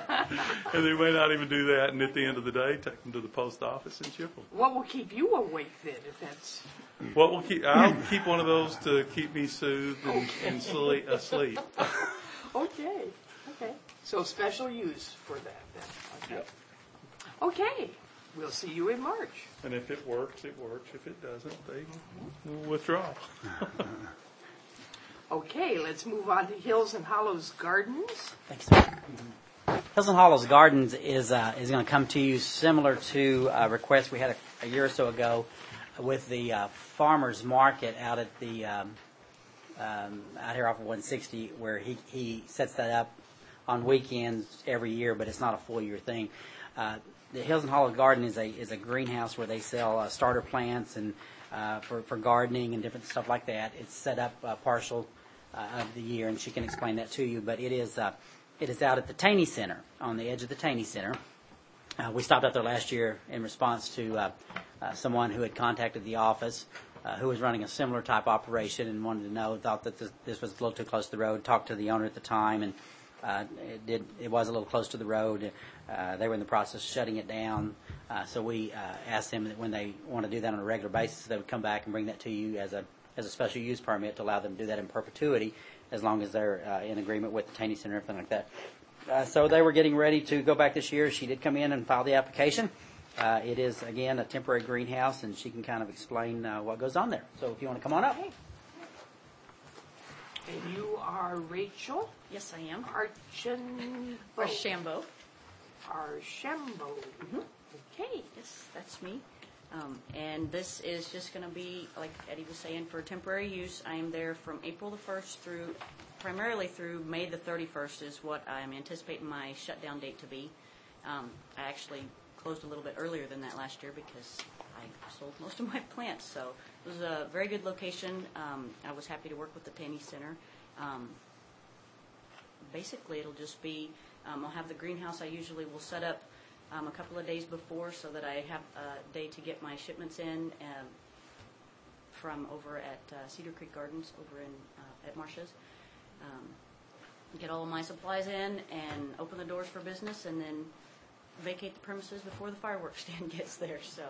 And they may not even do that, and at the end of the day, take them to the post office and ship them. What will keep you awake then, if that's... What will keep? I'll keep one of those to keep me soothed and, and sleep, asleep. Okay, okay. So special use for that then. Okay. Yeah. Okay, we'll see you in March. And if it works, it works. If it doesn't, they will withdraw. Okay, let's move on to Hills and Hollows Gardens. Thanks, sir. Hills and Hollows Gardens is uh, is going to come to you similar to a request we had a, a year or so ago with the uh, farmers market out at the um, um, out here off of one sixty, where he he sets that up on weekends every year, but it's not a full year thing. Uh, the Hills and Hollows Garden is a is a greenhouse where they sell uh, starter plants and uh, for, for gardening and different stuff like that. It's set up uh, partial uh, of the year, and she can explain that to you. But it is uh, it is out at the Taney Center, on the edge of the Taney Center. Uh, we stopped out there last year in response to uh, uh, someone who had contacted the office uh, who was running a similar type operation and wanted to know, thought that this, this was a little too close to the road, talked to the owner at the time, and uh, it, did, it was a little close to the road. Uh, they were in the process of shutting it down. Uh, so we uh, asked them that when they want to do that on a regular basis, they would come back and bring that to you as a as a special use permit to allow them to do that in perpetuity, as long as they're uh, in agreement with the Taney Center and everything like that. Uh, so they were getting ready to go back this year. She did come in and file the application. Uh, it is, again, a temporary greenhouse, and she can kind of explain uh, what goes on there. So if you want to come on up. Okay. And you are Rachel Yes, I am. Archambault. Archambault. Archambault. Mm-hmm. Okay, yes, that's me. Um, and this is just going to be, like Eddie was saying, for temporary use. I am there from April the first through, primarily through May the thirty-first is what I'm anticipating my shutdown date to be. Um, I actually closed a little bit earlier than that last year because I sold most of my plants. So it was a very good location. Um, I was happy to work with the Taney Center. Um, basically, it'll just be, um, I'll have the greenhouse I usually will set up um, a couple of days before so that I have a day to get my shipments in uh, from over at uh, Cedar Creek Gardens over in uh, at Marcia's. Um, get all of my supplies in and open the doors for business, and then vacate the premises before the fireworks stand gets there. So,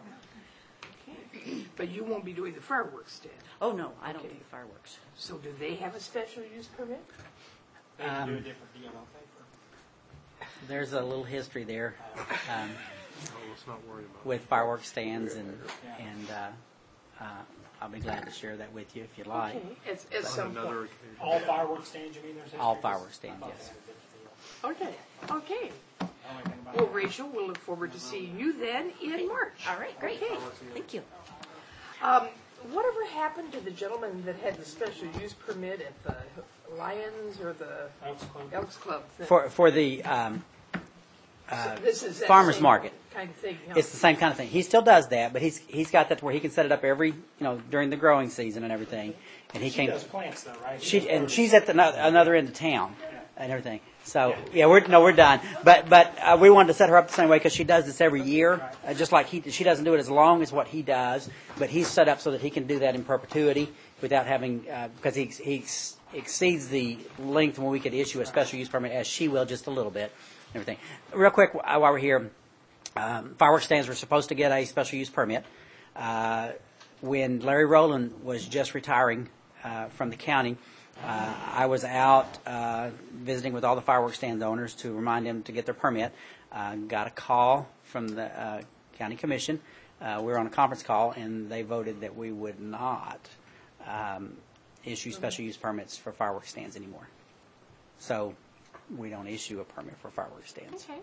Okay. But you won't be doing the fireworks stand. oh no, I don't Okay. do the fireworks. So do they have a special use permit? They can do a Um, different deal, don't they? For, There's a little history there um, let's not worry about with fireworks stands, and and uh, uh, I'll be glad to share that with you if you'd like. Okay. At, at some point. all fireworks stands, you mean? There's All history? fireworks stands, I thought yes. they had a different deal. Okay. Okay. Only thing about Well, it. Rachel, we'll look forward to seeing you then in March. All right, great. Okay. Thank you. Um, whatever happened to the gentleman that had the special use permit at the Lions or the Elks Club. Elks Club thing? For for the um, uh, So this is that farmers same market. kind of thing. huh? It's the same kind of thing. He still does that, but he's he's got that to where he can set it up every, you know, during the growing season and everything. And he She came. does plants, though, right? She does and produce. she's at the no- another end of town and everything. So yeah, we're no, we're done. But but uh, we wanted to set her up the same way because she does this every year, uh, just like he. She doesn't do it as long as what he does, but he's set up so that he can do that in perpetuity without having uh, because he he ex- exceeds the length when we could issue a special use permit, as she will just a little bit. And everything. Real quick, uh, while we're here, um, fireworks stands were supposed to get a special use permit. Uh, when Larry Rowland was just retiring uh, from the county, uh, I was out uh, visiting with all the fireworks stand owners to remind them to get their permit. Uh, got a call from the uh, county commission. Uh, we were on a conference call, and they voted that we would not um, issue special use permits for fireworks stands anymore. So we don't issue a permit for fireworks stands. Okay.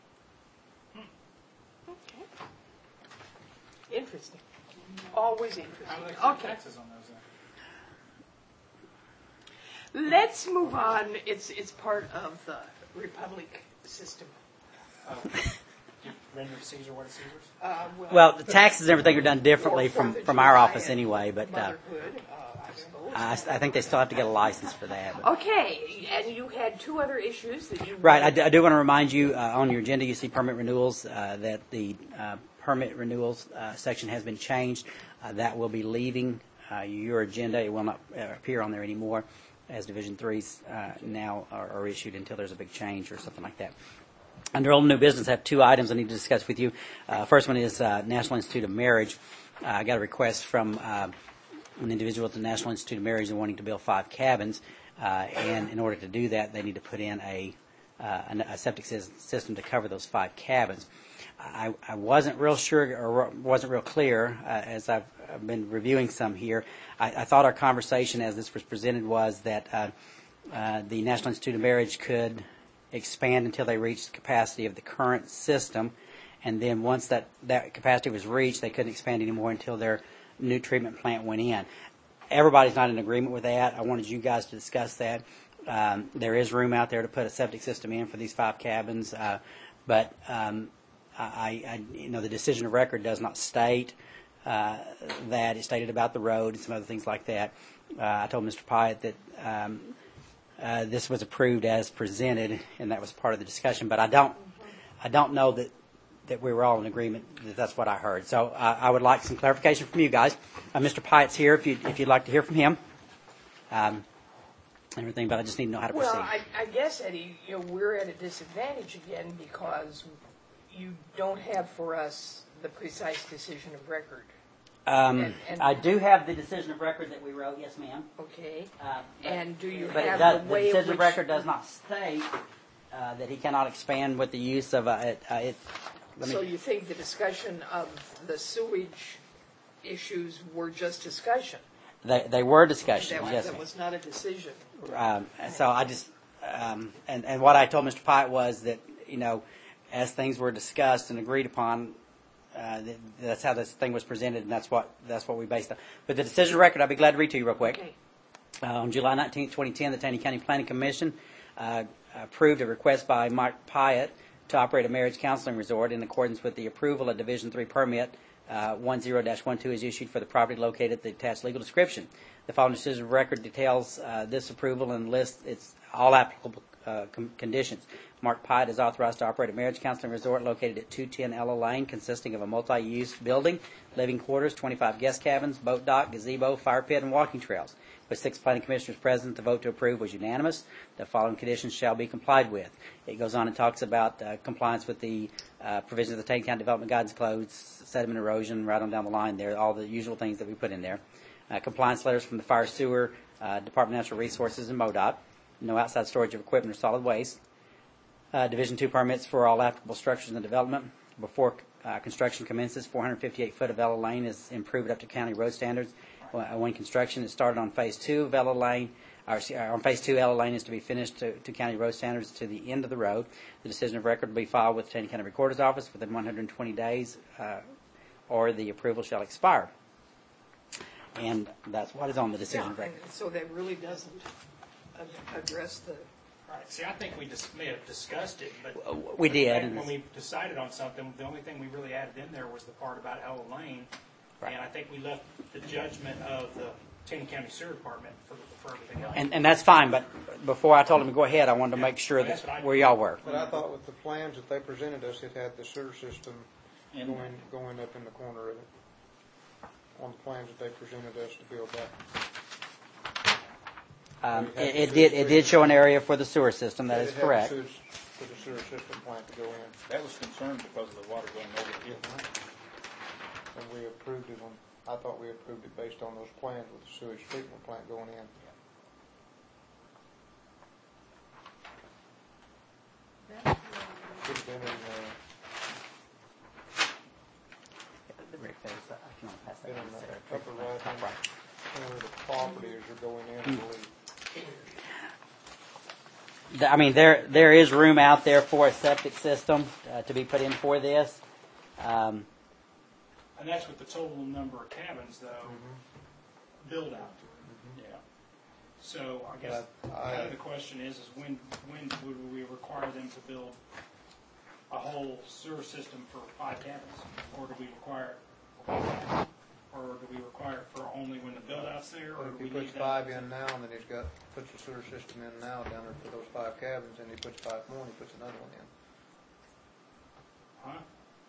Okay. Interesting. Always interesting. How do they collect Okay. taxes on those then? Let's move on. It's it's part of the Republic system. Oh. You render to Caesar what is Caesar's? Uh, Well, the taxes and everything are done differently for from, Fourth of from our July office and anyway, but uh, Motherhood, uh, I suppose. I, I think they still have to get a license for that. But. Okay, and you had two other issues that you Right, I do, I do want to remind you, uh, on your agenda, you see permit renewals, uh, that the uh, permit renewals uh, section has been changed. Uh, That will be leaving uh, your agenda. It will not uh, appear on there anymore, as Division threes uh, now are are issued until there's a big change or something like that. Under old and new business, I have two items I need to discuss with you. Uh, First one is uh, National Institute of Marriage. Uh, I got a request from uh, an individual at the National Institute of Marriage wanting to build five cabins, uh, and in order to do that, they need to put in a, uh, a septic system to cover those five cabins. I, I wasn't real sure, or wasn't real clear, uh, as I've, I've been reviewing some here. I, I thought our conversation as this was presented was that uh, uh, the National Institute of Marriage could expand until they reached the capacity of the current system, and then once that, that capacity was reached, they couldn't expand anymore until their new treatment plant went in. Everybody's not in agreement with that. I wanted you guys to discuss that. Um, there is room out there to put a septic system in for these five cabins, uh, but um, I, I, you know, the decision of record does not state uh, that. It stated about the road and some other things like that. Uh, I told Mister Pyatt that um, uh, this was approved as presented, and that was part of the discussion. But I don't, I don't know that, that we were all in agreement that that's what I heard. So uh, I would like some clarification from you guys. Uh, Mister Pyatt's here if you if you'd like to hear from him. Um, everything, but I just need to know how to Well, proceed. I, I guess, Eddie, you know, we're at a disadvantage again because you don't have for us the precise decision of record. Um, and- and- I do have the decision of record that we wrote. Yes, ma'am. Okay. Uh, but- And do you But it have does, the the way in decision of which- record does not state uh, that he cannot expand with the use of a. It, uh, it, let me, So you think the discussion of the sewage issues were just discussion? they, they were discussions. That, Yes, that ma'am. was not a decision. Um, so I just, um, and, and what I told Mister Pyatt was that, you know, as things were discussed and agreed upon, uh, that, that's how this thing was presented, and that's what that's what we based on. But the decision record, I'd be glad to read to you real quick. Okay. Uh, on July nineteenth, twenty ten, the Taney County Planning Commission uh, approved a request by Mike Pyatt to operate a marriage counseling resort in accordance with the approval of Division three permit uh, ten dash twelve is issued for the property located at the attached legal description. The following decision of record details uh, this approval and lists its all applicable uh, com- conditions. Mark Pyatt is authorized to operate a marriage counseling resort located at two ten Ella Lane, consisting of a multi-use building, living quarters, twenty-five guest cabins, boat dock, gazebo, fire pit, and walking trails. With six planning commissioners present, the vote to approve was unanimous. The following conditions shall be complied with. It goes on and talks about uh, compliance with the uh, provisions of the Taney County Development Guidance Codes, sediment erosion, right on down the line there, all the usual things that we put in there. Uh, compliance letters from the Fire Sewer, uh, Department of Natural Resources, and MoDOT. No outside storage of equipment or solid waste. Uh, Division two permits for all applicable structures in the development. Before uh, construction commences, four hundred fifty-eight foot of Ella Lane is improved up to county road standards. Uh, when construction is started on Phase two of Ella Lane, or uh, on Phase two, Ella Lane is to be finished to, to county road standards to the end of the road. The decision of record will be filed with the Taney County Recorder's Office within one hundred twenty days, uh, or the approval shall expire. And that's what is on the decision Yeah, of record. and so that really doesn't ad- address the, Right, see, I think we just may have discussed it, but. We but did, back and When it's- we decided on something, the only thing we really added in there was the part about Ella Lane. Right. And I think we left the judgment of the Taney County Sewer Department for, for everything else. And, and that's fine, but before I told him to go ahead, I wanted to make sure That's what that I- where y'all were. But I thought with the plans that they presented us, it had the sewer system going, going up in the corner of it. On the plans that they presented us to build that. Um, We had it, the it sewer did. It did system. show an area for the sewer system. That It is had the correct. sewage- For the sewer system plant to go in. That was concerned because of the water going over the hill. And we approved it on, I thought we approved it based on those plans with the sewage treatment plant going in. Should have been in, uh, Rick, there's, uh, if you want to pass that been on, in it's there. the upper right hand corner of the property as you're going in, I believe. The- I mean, there there is room out there for a septic system uh, to be put in for this. Um, And that's with the total number of cabins, though, build out. Yeah. So I guess, But I- kind of the question is, is when, when would we require them to build a whole sewer system for five cabins? Or do we require, it- or do we require it for only when the build out's there, or But do if we he puts need that? five in now, and then he's got, puts the sewer system in now down there for those five cabins, and he puts five more, and he puts another one in. Huh?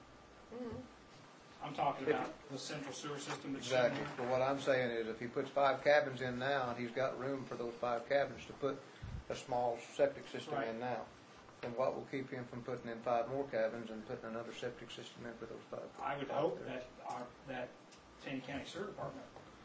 I'm talking about the central sewer system that's. Exactly. But what I'm saying is, if he puts five cabins in now, and he's got room for those five cabins to put a small septic system Right. in now, then what will keep him from putting in five more cabins and putting another septic system in for those five? I would hope that our, that Taney County Sewer Department.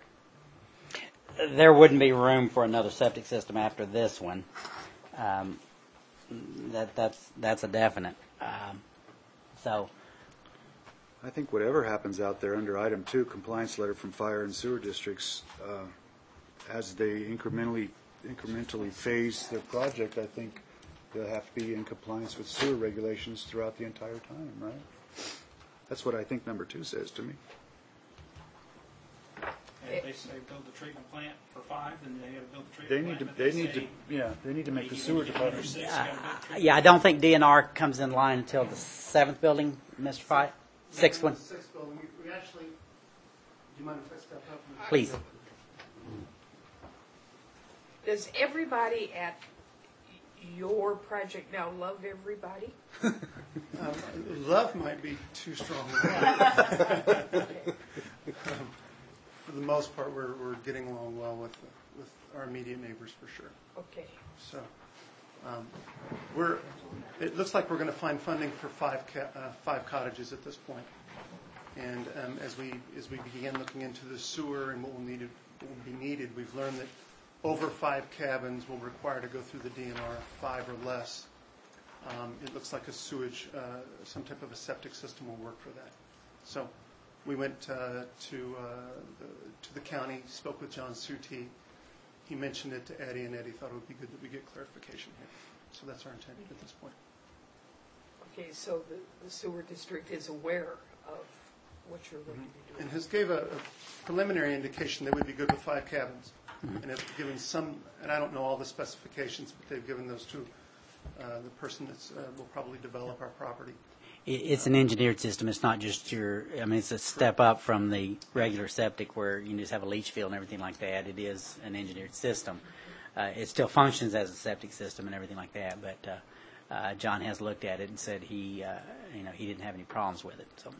there wouldn't be room for another septic system after this one. Um, that that's that's a definite. Um, so. I think whatever happens out there under item two, compliance letter from fire and sewer districts, uh, as they incrementally, incrementally phase their project, I think they'll have to be in compliance with sewer regulations throughout the entire time, right? That's what I think number two says to me. And if they say build the treatment plant for five, then they gotta build the They treatment need to, plant. they need to, yeah, they need to make the sewer department. Uh, yeah, I don't think D N R comes in line until the seventh building, Mister Pyatt. Sixth one. Sixth building, we, we actually, you mind if I step up? Please. Does everybody at your project now love everybody? Um, love might be too strong. um, for the most part, we're, we're getting along well with with our immediate neighbors for sure. Okay. So um, we're. It looks like we're going to find funding for five ca- uh, five cottages at this point. And um, as we as we begin looking into the sewer and what will needed what will be needed, we've learned that over five cabins will require to go through the D N R, five or less. Um, it looks like a sewage, uh, some type of a septic system will work for that. So we went uh, to uh, the, to the county, spoke with John Suti. He mentioned it to Eddie, and Eddie thought it would be good that we get clarification here. So that's our intent at this point. Okay, so the, the sewer district is aware of what you're going to be doing. And has gave a, a preliminary indication that would be good with five cabins. Mm-hmm. And have given some, and I don't know all the specifications, but they've given those to uh, the person that uh, will probably develop our property. It's an engineered system. It's not just your, I mean, it's a step up from the regular septic where you just have a leach field and everything like that. It is an engineered system. Uh, it still functions as a septic system and everything like that, but uh, uh, John has looked at it and said he, uh, you know, he didn't have any problems with it. So.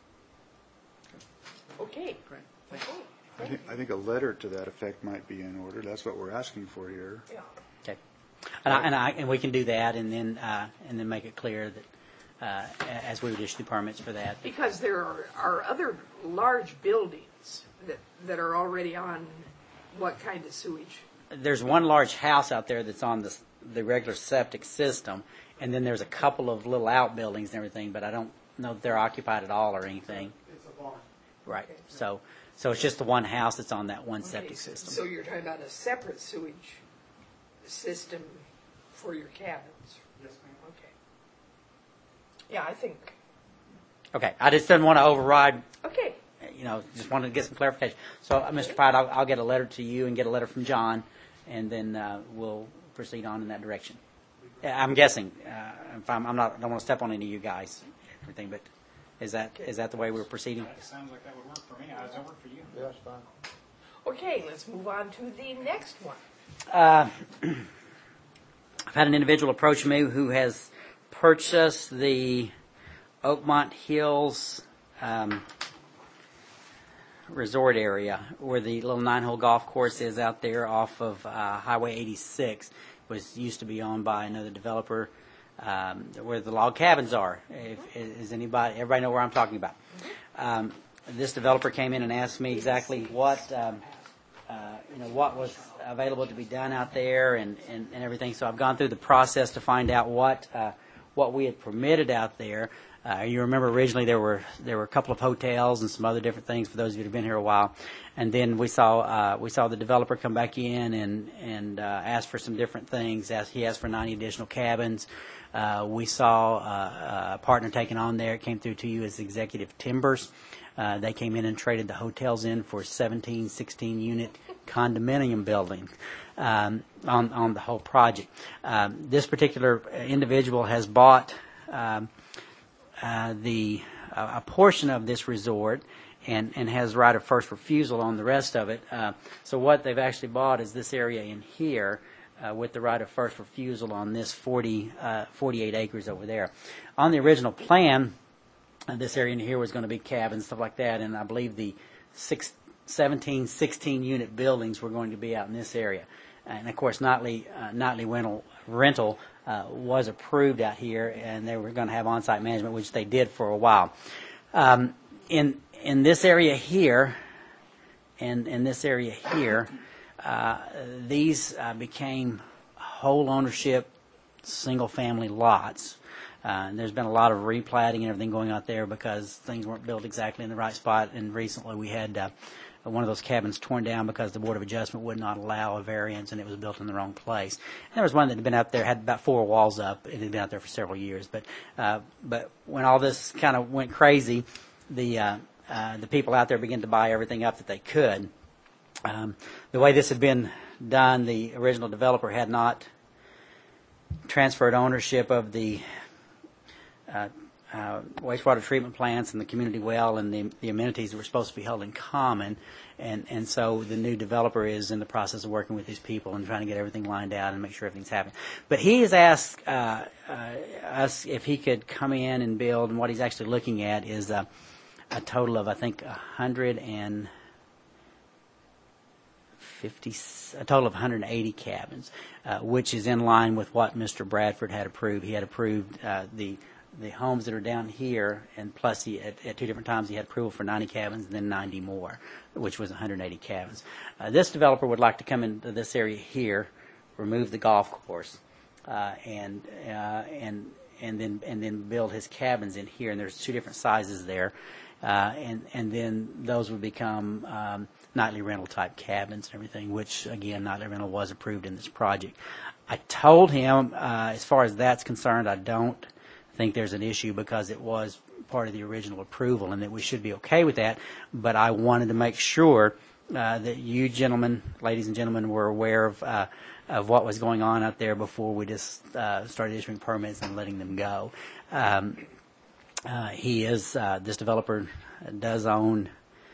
Okay. Great. Thank you. I think, I think a letter to that effect might be in order. That's what we're asking for here. Yeah. Okay. And, I, and, I, and we can do that and then uh, and then make it clear that uh, as we would issue the permits for that. Because there are, are other large buildings that, that are already on what kind of sewage? There's one large house out there that's on the, the regular septic system, and then there's a couple of little outbuildings and everything, but I don't know if they're occupied at all or anything. It's a barn. Right. Okay. So so it's just the one house that's on that one Okay, septic so, system. so you're talking about a separate sewage system for your cabins? Yes, ma'am. Okay. Yeah, I think, Okay. I just didn't want to override, okay. you know, just wanted to get some clarification. So, uh, Mister Pratt, I'll, I'll get a letter to you and get a letter from John, and then uh, we'll proceed on in that direction. Uh, I'm guessing. Uh, if I'm, I'm not, I don't want to step on any of you guys, everything, but is that is that the way we're proceeding? That sounds like that would work for me. How does that work for you? Yeah, that's fine. Okay, let's move on to the next one. Uh, I've had an individual approach me who has purchased the Oakmont Hills um, resort area where the little nine-hole golf course is out there off of uh, Highway eighty-six. It was used to be owned by another developer um, where the log cabins are. If, is anybody, everybody know where I'm talking about? Um, this developer came in and asked me exactly what, um, uh, you know, what was available to be done out there and, and, and everything. So I've gone through the process to find out what uh, what we had permitted out there. Uh, you remember originally there were there were a couple of hotels and some other different things for those of you who've been here a while, and then we saw uh, we saw the developer come back in and and uh, ask for some different things. As he asked for ninety additional cabins. Uh, we saw uh, a partner taken on there. It came through to you as Executive Timbers. Uh, they came in and traded the hotels in for seventeen, sixteen unit condominium building um, on on the whole project. Um, this particular individual has bought. Um, Uh, the uh, a portion of this resort and, and has right of first refusal on the rest of it. Uh, so what they've actually bought is this area in here uh, with the right of first refusal on this forty, uh, forty-eight acres over there. On the original plan, uh, this area in here was going to be cabins, stuff like that, and I believe the six, seventeen, sixteen unit buildings were going to be out in this area. And of course, Nightly, uh, Nightly Rental, rental uh, was approved out here, and they were going to have on-site management, which they did for a while. Um, in in this area here, and in this area here, uh, these uh, became whole ownership, single-family lots. Uh, and there's been a lot of replatting and everything going out there because things weren't built exactly in the right spot. And recently, we had. Uh, one of those cabins torn down because the Board of Adjustment would not allow a variance, and it was built in the wrong place. And there was one that had been out there, had about four walls up. It had been out there for several years. But uh, but when all this kind of went crazy, the uh, uh, the people out there began to buy everything up that they could. Um, the way this had been done, the original developer had not transferred ownership of the uh, uh, wastewater treatment plants and the community well and the, the amenities that were supposed to be held in common. And, and so the new developer is in the process of working with these people and trying to get everything lined out and make sure everything's happening. But he has asked uh, uh, us if he could come in and build, and what he's actually looking at is uh, a total of, I think, one hundred fifty, a total of one hundred eighty cabins, uh, which is in line with what Mister Bradford had approved. He had approved uh, the the homes that are down here, and plus he, at, at two different times he had approval for ninety cabins and then ninety more, which was one hundred eighty cabins. Uh, this developer would like to come into this area here, remove the golf course, uh, and uh, and and then and then build his cabins in here. And there's two different sizes there, uh, and and then those would become um, nightly rental type cabins and everything. Which again, nightly rental was approved in this project. I told him, uh, as far as that's concerned, I don't think there's an issue because it was part of the original approval and that we should be okay with that. But I wanted to make sure uh, that you gentlemen, ladies and gentlemen, were aware of uh, of what was going on out there before we just uh, started issuing permits and letting them go. Um, uh, he is uh, this developer does own.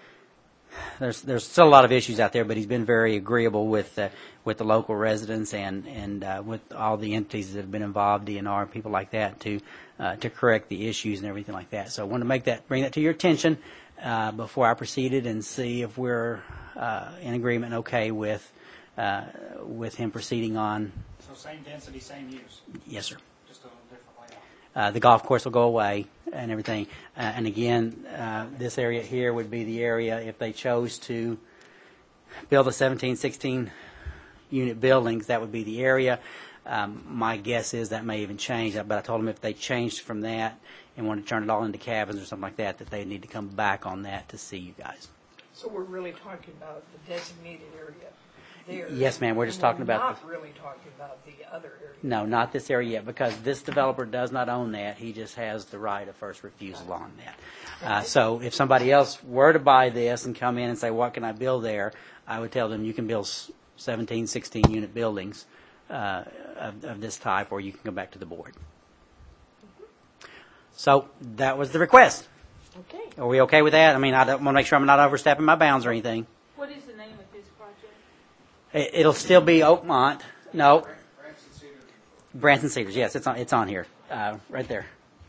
There's there's still a lot of issues out there, but he's been very agreeable with uh, with the local residents and and uh, with all the entities that have been involved, D N R, people like that, to uh, to correct the issues and everything like that. So I want to make that bring that to your attention uh, before I proceeded and see if we're uh, in agreement, and okay with uh, with him proceeding on. So same density, same use. Yes, sir. Just a little different layout. Uh, the golf course will go away and everything. Uh, and again, uh, this area here would be the area if they chose to build a seventeen, sixteen unit buildings, that would be the area. Um, my guess is that may even change, but I told them if they changed from that and wanted to turn it all into cabins or something like that, that they need to come back on that to see you guys. So we're really talking about the designated area there. Yes, ma'am. We're just talking about Not the- really talking about the other area. No, not this area yet, because this developer does not own that. He just has the right of first refusal on that. Uh, so if somebody else were to buy this and come in and say, what can I build there, I would tell them you can build seventeen, sixteen unit buildings uh, of, of this type, or you can go back to the board. So that was the request. Okay. Are we okay with that? I mean, I don't want to make sure I'm not overstepping my bounds or anything. What is the name of this project? It, it'll still be Oakmont. No. Branson Cedars. Yes, it's on. It's on here, uh, right there.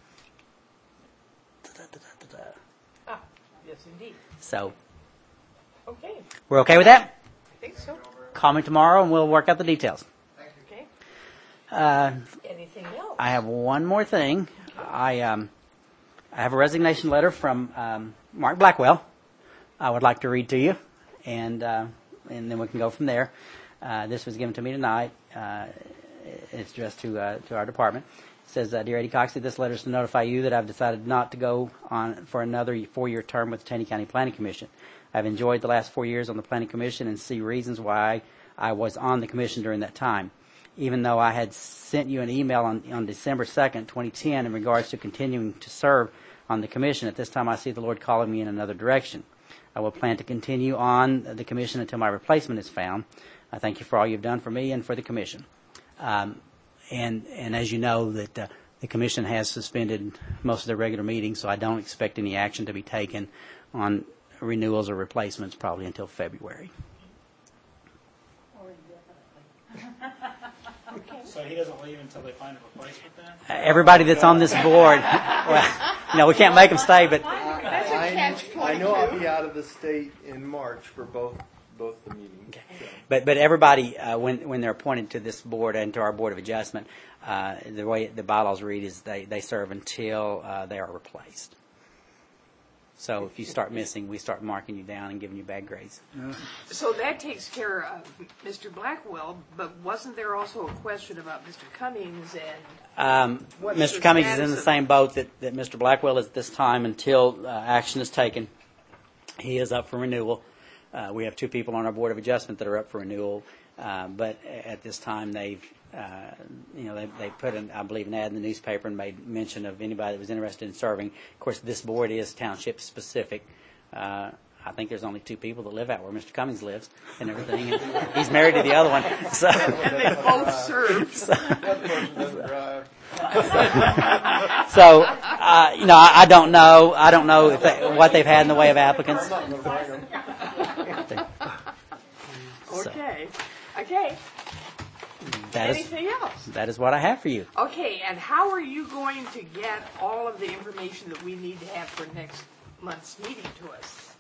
Ah, yes, indeed. So Okay, we're okay with that? I think so. Call me tomorrow and we'll work out the details. Okay. Uh, Anything else? I have one more thing. I um, I have a resignation letter from um, Mark Blackwell. I would like to read to you, and uh, and then we can go from there. Uh, this was given to me tonight. Uh, it's addressed to uh, to our department. It says, uh, Dear Eddie Coxley, this letter is to notify you that I've decided not to go on for another four-year term with the Taney County Planning Commission. I've enjoyed the last four years on the Planning Commission and see reasons why I was on the Commission during that time. Even though I had sent you an email on, on December second, twenty ten, in regards to continuing to serve on the Commission, at this time I see the Lord calling me in another direction. I will plan to continue on the Commission until my replacement is found. I thank you for all you've done for me and for the Commission. Um, and, and as you know, that uh, the Commission has suspended most of their regular meetings, so I don't expect any action to be taken on renewals or replacements probably until February. Or indefinitely. So he doesn't leave until they find a replacement then? Uh, everybody that's on this board, well, you know, we can't make them stay, but That's a I, catch I know I'll twenty-two. be out of the state in March for both both the meetings. So. but but everybody uh, when when they're appointed to this board and to our Board of Adjustment, uh, the way the bylaws read is they, they serve until uh, they are replaced. So if you start missing, we start marking you down and giving you bad grades. So that takes care of Mister Blackwell, but wasn't there also a question about Mister Cummings and Um, What's Mister the Cummings is status in the of- same boat that, that Mister Blackwell is at this time until uh, action is taken. He is up for renewal. Uh, we have two people on our Board of Adjustment that are up for renewal, uh, but at this time they've, uh, you know, they, they put, an, I believe, an ad in the newspaper and made mention of anybody that was interested in serving. Of course, this board is township specific. Uh, I think there's only two people that live out where Mister Cummings lives and everything. And he's married to the other one. So, And they both serve. so, The other person doesn't drive. so uh, you know, I, I don't know. I don't know if they, what they've had in the way of applicants. I'm not gonna bring them. So, Okay, okay. that is Anything else? that is what I have for you. Okay, and how are you going to get all of the information that we need to have for next month's meeting to us?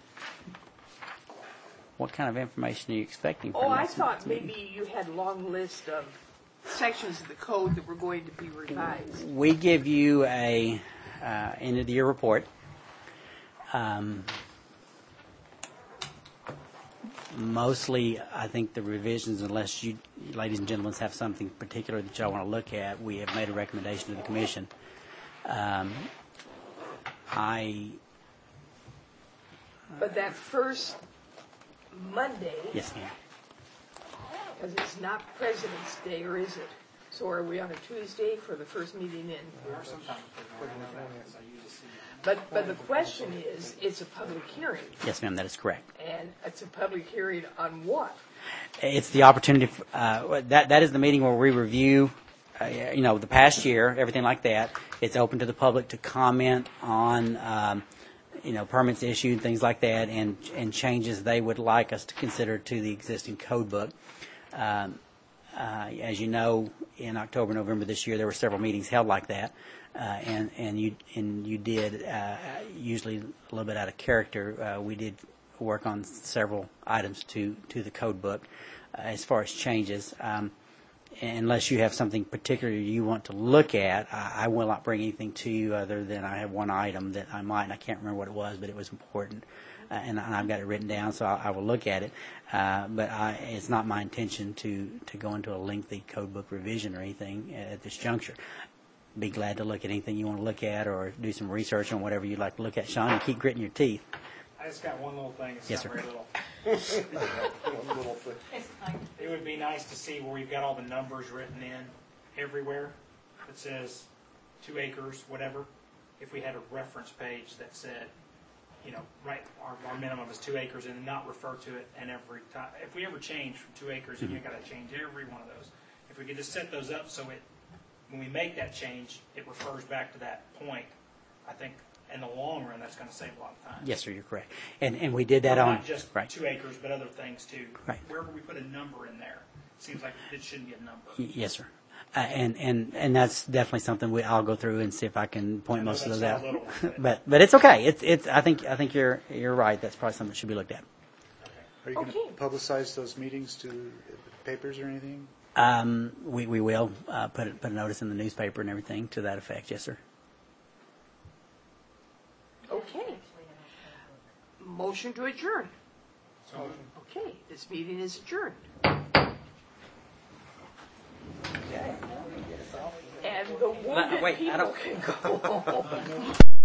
What kind of information are you expecting? From Oh, I next thought month's meeting? maybe you had a long list of sections of the code that were going to be revised. We give you a uh, end of the year report. Um, mostly, I think the revisions, unless you, ladies and gentlemen, have something particular that y'all want to look at, we have made a recommendation to the commission. Um, I But that first Monday, yes, ma'am. because it's not President's Day, or is it? So are we on a Tuesday for the first meeting in? We are sometimes figuring out that, so I usually see. But, but the question is, it's a public hearing, Yes, ma'am. That is correct. and it's a public hearing on what? It's the opportunity. f- Uh, that that is the meeting where we review, uh, you know, the past year, everything like that. It's open to the public to comment on, um, you know, permits issued, things like that, and and changes they would like us to consider to the existing code book. Um, uh, as you know, in October, November this year, there were several meetings held like that, uh, and and you and you did uh, usually a little bit out of character. Uh, we did work on several items to to the code book uh, as far as changes. Um, unless you have something particular you want to look at, I, I will not bring anything to you other than I have one item that I might, and I can't remember what it was, but it was important. Uh, and, and I've got it written down, so I, I will look at it. Uh, but I, it's not my intention to, to go into a lengthy code book revision or anything at this juncture. Be glad to look at anything you want to look at or do some research on whatever you'd like to look at, Sean, and keep gritting your teeth. I just got one little thing. It's Yes, not sir. very little. Little thing. It would be nice to see where we've got all the numbers written in everywhere. It says two acres, whatever. If we had a reference page that said, you know, right, our, our minimum is two acres, and not refer to it. And every time, if we ever change from two acres, Mm-hmm. you got to change every one of those. If we could just set those up so it, when we make that change, it refers back to that point. I think in the long run, that's going to save a lot of time. Yes, sir, you're correct. And and we did that Well, on not just right. two acres, but other things too. Right. Wherever we put a number in there, seems like it shouldn't be a number. Y- Yes, sir. Uh, and, and, and that's definitely something we, I'll go through and see if I can point I know most of that's those not out. a little one, but- but but it's okay. It's it's. I think I think you're you're right. That's probably something that should be looked at. Are you going Okay. to publicize those meetings to papers or anything? Um, we we will uh, put it, put a notice in the newspaper and everything to that effect. Yes, sir. Okay. Motion to adjourn. Okay, this meeting is adjourned. And the wounded wait, I people don't- can go home.